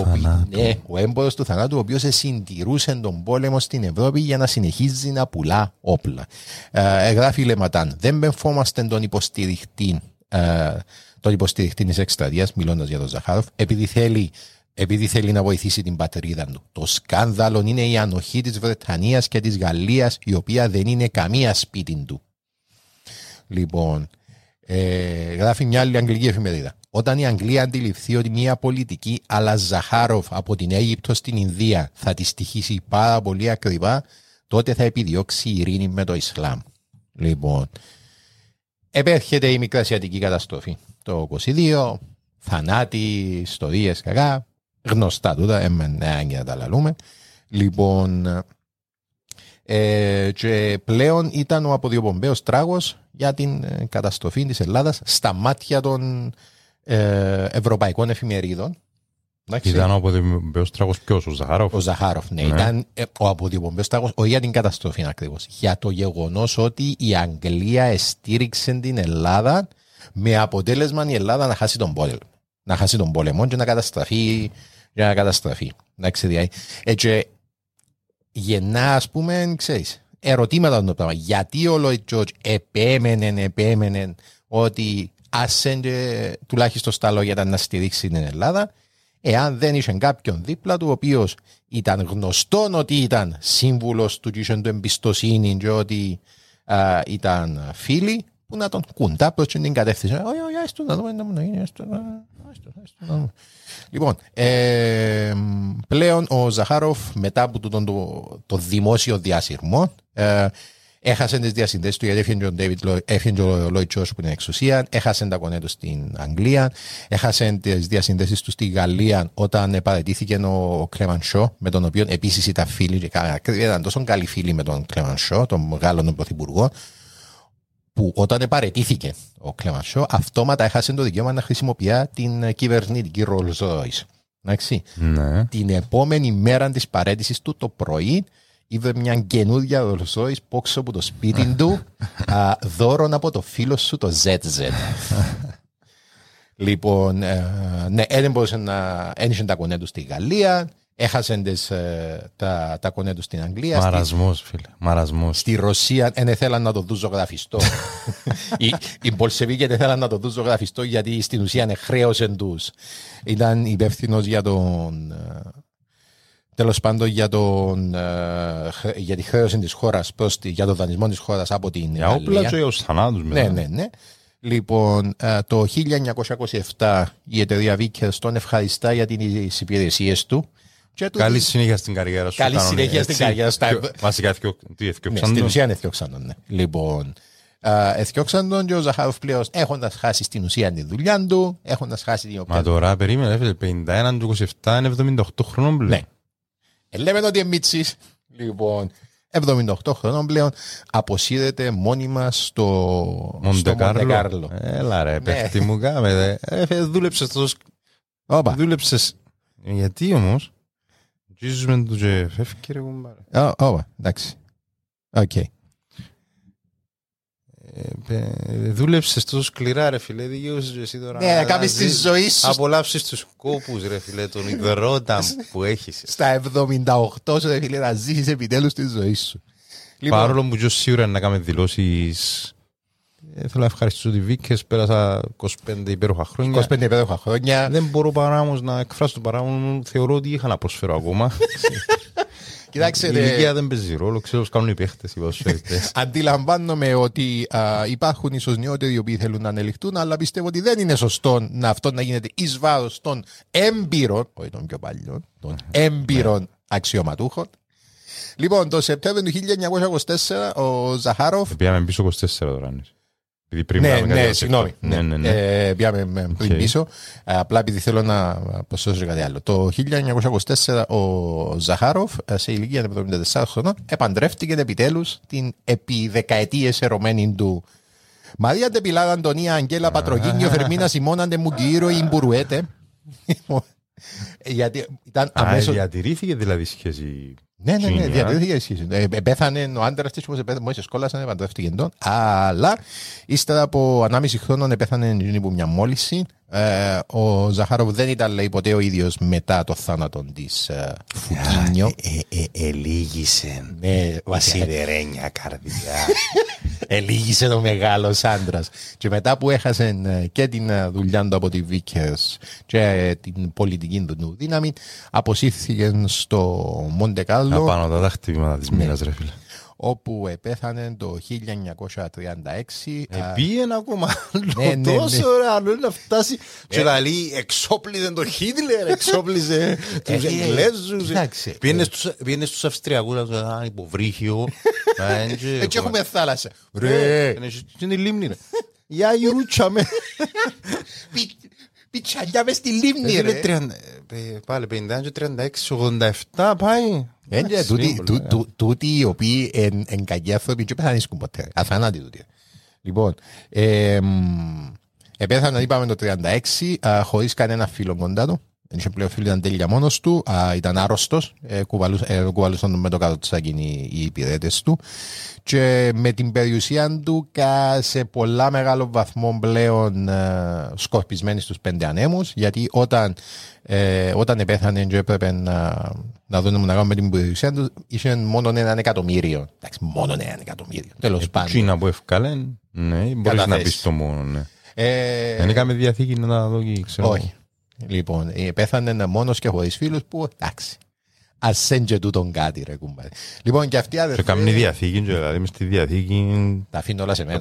ο έμπορος του θανάτου, ο οποίος συντηρούσε τον πόλεμο στην Ευρώπη για να συνεχίζει να πουλά όπλα. Γράφει Λεματάν, δεν μπερφόμαστε τον υποστηριχτή της εκστρατείας, μιλώντας για τον Ζαχάροφ, επειδή θέλει να βοηθήσει την πατρίδα του. Το σκάνδαλο είναι η ανοχή της Βρετανίας και της Γαλλίας, η οποία δεν είναι καμία σπίτι του. Λοιπόν, γράφει μια άλλη αγγλική εφημερίδα. Όταν η Αγγλία αντιληφθεί ότι μια πολιτική αλλά Ζαχάροφ από την Αίγυπτο στην Ινδία θα τη στοιχήσει πάρα πολύ ακριβά, τότε θα επιδιώξει ειρήνη με το Ισλάμ. Λοιπόν, επέρχεται η μικρασιατική καταστροφή. Το 22, θανάτοι, ιστορίες κακά, γνωστά τούτα, για να τα λαλούμε. Λοιπόν, και πλέον ήταν ο αποδιοπομπαίος τράγος για την καταστροφή της Ελλάδας στα μάτια των ευρωπαϊκών εφημερίδων. Ήταν ο αποδιοπομπαίος τράγος ποιος, ο Ζαχάροφ? Ο Ζαχάροφ, ναι. Ήταν ο αποδιοπομπαίος τράγος, όχι για την καταστροφή ακριβώς, για το γεγονός ότι η Αγγλία εστήριξε την Ελλάδα με αποτέλεσμα η Ελλάδα να χάσει τον πόλεμο. Να χάσει τον πόλεμο και να καταστραφεί. Έτσι, γεννά, ας πούμε, ξέρεις, ερωτήματα το πράγμα. Γιατί ο Λόιτ Τζορτζ επέμενε ότι άσε τουλάχιστον στα λόγια ήταν να στηρίξει την Ελλάδα, εάν δεν είχε κάποιον δίπλα του, ο οποίος ήταν γνωστόν ότι ήταν σύμβουλος του και είχε του εμπιστοσύνη και ότι ήταν φίλοι, που να τον κουντά προς την κατεύθυνση. Όχι, να δούμε. Λοιπόν, πλέον ο Ζαχάροφ μετά από το δημόσιο διασυρμό έχασε τις διασυνδέσεις του, γιατί έφυγε ο Λόιτ Τζορτζ που είναι εξουσία, έχασε τα κονέ του στην Αγγλία, έχασε τις διασυνδέσεις του στη Γαλλία όταν παραιτήθηκε ο Κλέμαν Σο, με τον οποίο επίσης ήταν φίλοι και ήταν τόσο καλοί φίλοι με τον Κλέμαν Σο, τον Γάλλον τον Πρωθυπουργό, που όταν παραιτήθηκε ο Κλέμαν Σο, αυτόματα έχασε το δικαίωμα να χρησιμοποιεί την κυβερνητική Rolls Royce. Ναι. Την επόμενη μέρα της παραίτησης του το πρωί είδε μια καινούργια Rolls Royce πόξω από το σπίτι του, δώρον από το φίλο σου το ZZ. Λοιπόν, ναι, δεν μπορούσε να ένιξε τα κονέ του στη Γαλλία, έχασε τα κονέ του στην Αγγλία. Μαρασμός, φίλε. Μαρασμός. Στη Ρωσία δεν θέλαν να το δουν ζωγραφιστό. Οι Μπολσεβίκοι δεν θέλαν να το δουν ζωγραφιστό, γιατί στην ουσία χρέωσαν τους. Ήταν υπεύθυνος για τον... Τέλος πάντων για τη χρέωση της χώρας για τον δανεισμό της χώρας από την για όπλα και ως θανάτους μετά. Ναι. Λοιπόν, το 1927 η εταιρεία Vickers τον ευχαριστά για τις υπηρεσίες του. Καλή συνέχεια στην καριέρα σου. Καλή συνέχεια στην καριέρα σου. Βασικά στην ουσία εθιώξαν τον. Λοιπόν, εθιώξαν τον και ο Ζαχάροφ πλέον έχοντας χάσει στην ουσία τη δουλειά του, έχοντας χάσει την οποία... Μα τώρα περίμενε, 51 του 27 είναι 78 χρόνων πλέον. Ναι. Λέμε ότι είναι μίτσις. Λοιπόν, 78 χρόνων πλέον αποσύρεται μόνιμα στο Μοντεκάρλο. Έλα ρε, παίχτη μου κάμε. Δούλεψες τόσο... Δούλεψες. Γιατί όμως? Τζίζους με το και φεύγει ρε κουμπάρα. Εντάξει. Οκ. Δούλεψες τόσο σκληρά ρε φίλε, δικαιούσες εσύ τώρα. Ναι, κάνεις τη ζωή σου. Απολαύσεις τους κόπους ρε φίλε, τον υδρότα που έχεις. Στα 78 σου ρε φίλε να ζήσεις επιτέλους τη ζωή σου. Παρόλο που και σίγουρα να κάνουμε δηλώσεις. Θέλω να ευχαριστήσω τη Βίκες, πέρασα 25 υπέροχα χρόνια. 25 υπέροχα χρόνια. Δεν μπορώ παρά όμως να εκφράσω το παράπονο μου. Θεωρώ ότι είχα να προσφέρω ακόμα. Κοιτάξτε, η ηλικία δεν παίζει ρόλο, ξέρω πως κάνουν οι παίχτες, οι ποδοσφαιριστές. Αντιλαμβάνομαι ότι υπάρχουν ίσως νεότεροι οι οποίοι θέλουν να ανελιχθούν, αλλά πιστεύω ότι δεν είναι σωστό αυτό να γίνεται εις βάρος των έμπειρων, όχι των πιο παλιών, των έμπειρων αξιωματούχων. Λοιπόν, το Σεπτέμβριο του 1924 ο Ζαχάροφ. Πήγαμε πίσω 24 τώρα. Ναι, συγγνώμη. Πήγαμε πριν πίσω. Απλά επειδή θέλω να προσθέσω κάτι άλλο. Το 1924 ο Ζαχάροφ σε ηλικία 74 χρονών επαντρεύτηκε επιτέλους την επί δεκαετίες ερωμένη του Μαρία Ντεπιλάδα Αντωνία Αγγέλα Πατρογίνιο Φερμίνα Σιμώνα Ντεμουγκύρο Ιμπουρουέτε. Γιατί ήταν αμέσως. Διατηρήθηκε δηλαδή σχέση. Ναι, διατηρήθηκε η σχέση. Πέθανε ο άντρας της, μόλις σκόλασαν, επαντρεύτηκε τον. Αλλά ύστερα από 1,5 χρόνο πέθανε που μια μόλυνση. Ο Ζαχάροφ δεν ήταν, λέει, ποτέ ο ίδιος μετά το θάνατο της Φουκίνιο. Ελίγησε. Ναι, σιδερένια καρδιά. Ελίγησε ο μεγάλος άντρας. Και μετά που έχασε και την δουλειά του από τη Βίκερς και την πολιτική του δύναμη, αποσύρθηκε στο Μοντεκάρλο. Απάνω τα χτυπήματα της μοίρας ρε φίλε. Όπου πέθανε το 1936. Πήγαινε ακόμα τόσο ωραίο να φτάσει και να λέει εξόπλιζε τον Χίτλερ, εξόπλιζε τους Εγγλέζους. Πήγαινε στους Αυστριακούς να ήταν υποβρύχιο. Έτσι έχουμε θάλασσα. Ρε! Είναι η λίμνη ρε. Για η ρούτσα με. Πιτσαλιά μες στη λίμνη ρε. Πάλι 51 36, 87 πάει. Τούτοι οι οποίοι εν κακοί άνθρωποι και πεθανίσκουν ποτέ. Αθανάτοι τούτοι. Λοιπόν, πέθανε είπαμε το 36 χωρίς κανένα φίλο κοντά του. Δεν είχε πλέον φίλο, ήταν τέλεια μόνος του. Ήταν άρρωστος. Κουβαλούσαν με το κάτω τσάκινοι οι υπηρέτες του. Και με την περιουσία του σε πολλά μεγάλο βαθμό πλέον σκορπισμένη στους 5 ανέμους. Γιατί όταν πέθανε και έπρεπε να δούμε να κάνουμε την περιουσία του, είχε μόνο 1 εκατομμύριο. Εντάξει, μόνο 1 εκατομμύριο. Τέλος πάντων. Τσίνα που ευκάλεν, ναι, μπορείς να πεις το μόνο, ναι. Δεν έκαμε διαθήκη να δω και ξέρω. Όχι. Λοιπόν, πέθανε μόνος και χωρίς φίλους που, εντάξει, ας έντια τούτον κάτι ρε κουμπάρε. Λοιπόν, και αυτοί αδερφέ. Και κάμουν διαθήκη, δηλαδή μες στη διαθήκη. Τα αφήνω όλα σε μένα.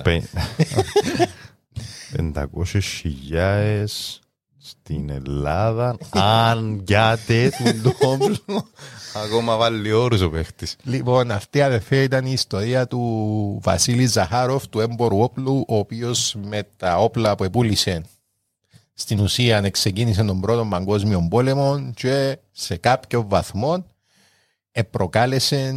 500.000 στην Ελλάδα, αν γιάτε τον τόπλο, ακόμα βάλει όρους ο παίχτης. Λοιπόν, αυτή αδερφέ ήταν η ιστορία του Βασίλη Ζαχάροφ, του έμπορου όπλου, ο οποίος με τα όπλα που επούλησε στην ουσία ξεκίνησε τον πρώτο παγκόσμιο πόλεμο και σε κάποιο βαθμό προκάλεσε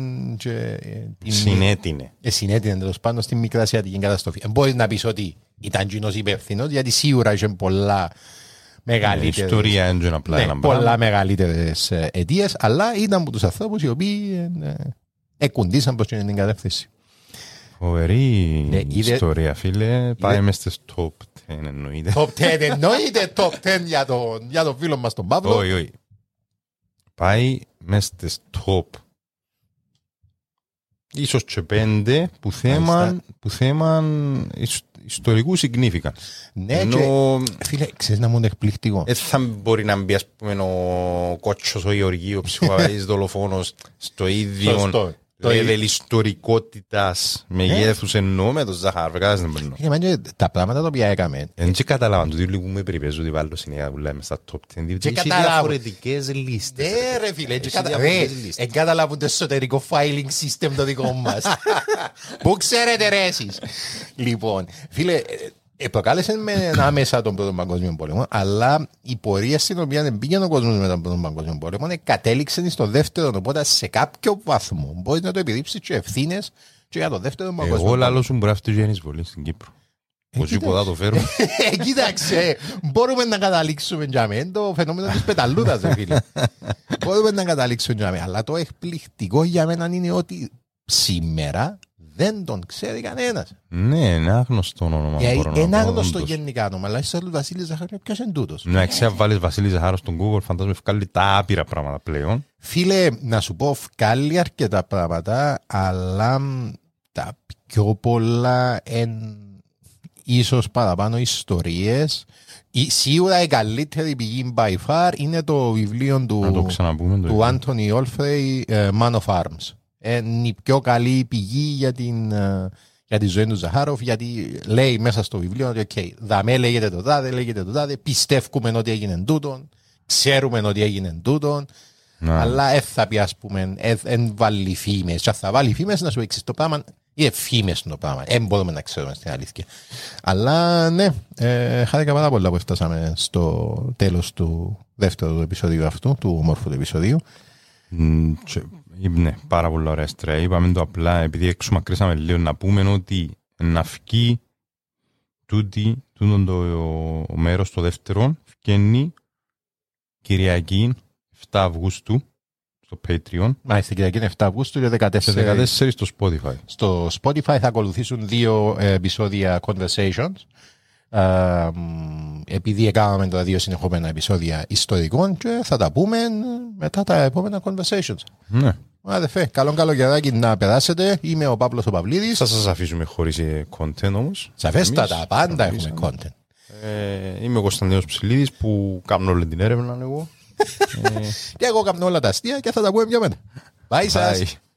συνέτεινε τέλος πάντων στην Μικρασιατική καταστροφή. Μπορείς να πεις ότι ήταν κοινός υπεύθυνος, γιατί σίγουρα είχε πολλά μεγαλύτερες, ιστορία έντζον απλά ένα πράγμα. Πολλά μεγαλύτερες αιτίες, αλλά ήταν από τους ανθρώπους οι οποίοι εκκουντήσαν προς την κατεύθυνση. Φοβερή ιστορία φίλε, πάει μες στις top 10 εννοείται. Top 10 εννοείται, top 10 για τον φίλο μας τον Παύλο. Όχι. Πάει μες στις top ίσως και 5 που θέμαν ιστορικού significant. Ναι, ενώ... και φίλε, ξέρεις να μου είναι εκπληκτικό. Θα μπορεί να μπει ας πούμε ο Κότσος, ο Γεωργίου, ο ψυχοβαής δολοφόνος στο ίδιο level ιστορικότητας μεγέθους εννοώ με το Ζαχάροφ. Τα πράγματα τα οποία έκαμε. Δεν και καταλάβαν το λίγο με περιπέζω ότι βάλω συνέχεια που λέμε στα top 10. Και διαφορετικές λίστες. Ναι ρε φίλε, εν καταλάβουν το εσωτερικό filing system το δικό μας. Πού ξέρετε ρε εσείς. Λοιπόν, φίλε, προκάλεσε με άμεσα τον Πρώτο Παγκόσμιο Πόλεμο, αλλά η πορεία στην οποία δεν πήγαινε ο κόσμος με τον Πρώτο Παγκόσμιο Πόλεμο κατέληξε στο δεύτερο, οπότε σε κάποιο βαθμό μπορείς να το επιδείξεις και ευθύνες και για το δεύτερο Παγκόσμιο Πόλεμο. Εγώ λάλλω σου μπορεί αυτή η γεννησβολή στην Κύπρο. Πώς υποδά το φέρω. Κοίταξε, μπορούμε να καταλήξουμε για μένα το φαινόμενο της πεταλούδας, φίλε. Μπορούμε να καταλήξουμε για μένα, αλλά το εκπληκτικό για μένα είναι ότι σήμερα Δεν τον ξέρει κανένας. Ναι, είναι άγνωστο όνομα. Είναι άγνωστο γενικά όνομα, αλλά είσαι ο Βασίλης Ζαχαρίου, ποιος είναι τούτος. Ναι, αν βάλεις Βασίλη Ζαχάρο στον Google, φαντάζομαι βγάλει τα άπειρα πράγματα πλέον. Φίλε, να σου πω, βγάλει αρκετά πράγματα, αλλά τα πιο πολλά ίσως παραπάνω ιστορίες. Σίγουρα η καλύτερη πηγή by far είναι το βιβλίο του Άντωνι Όλφρεϊ, Man of Arms. Είναι η πιο καλή πηγή για τη ζωή του Ζαχάροφ, γιατί λέει μέσα στο βιβλίο ότι okay, δαμέ λέγεται το τάδε, πιστεύουμε ότι έγινε τούτον, ξέρουμε ότι έγινε τούτον, αλλά θα πει, ας πούμε, εν βάλει φήμες. Και θα βάλει φήμες να σου εξής το πράγμα, είναι φήμες το πράγμα. Δεν μπορούμε να ξέρουμε στην αλήθεια. Αλλά ναι, χάρηκα πάρα πολλά που φτάσαμε στο τέλος του δεύτερου επεισοδίου αυτού, του ομόρφου του επεισοδίου. Ναι, πάρα πολλά ωραία στραία. Είπαμε το απλά, επειδή εξομακρύσαμε λίγο, να πούμε ότι να φκεί τούτο το μέρος το δεύτερο, φκένει Κυριακή 7 Αυγούστου στο Patreon. Μάλιστα, Κυριακή 7 Αυγούστου και 14 στο Spotify. Στο Spotify θα ακολουθήσουν 2 επεισόδια Conversations. Επειδή έκαναμε τα 2 συνεχόμενα επεισόδια ιστορικών και θα τα πούμε μετά τα επόμενα Conversations. Ναι. Αδερφέ, καλό καλοκαιράκι να περάσετε. Είμαι ο Παύλος ο Παυλίδης. Θα σας αφήσουμε χωρίς content όμως. Σαφέστατα, πάντα έχουμε content. Είμαι ο Κωνσταντίνος Ψηλίδης που κάνω όλη την έρευνα εγώ. Και εγώ κάνω όλα τα αστεία και θα τα πούμε πιο μετά. Bye σας.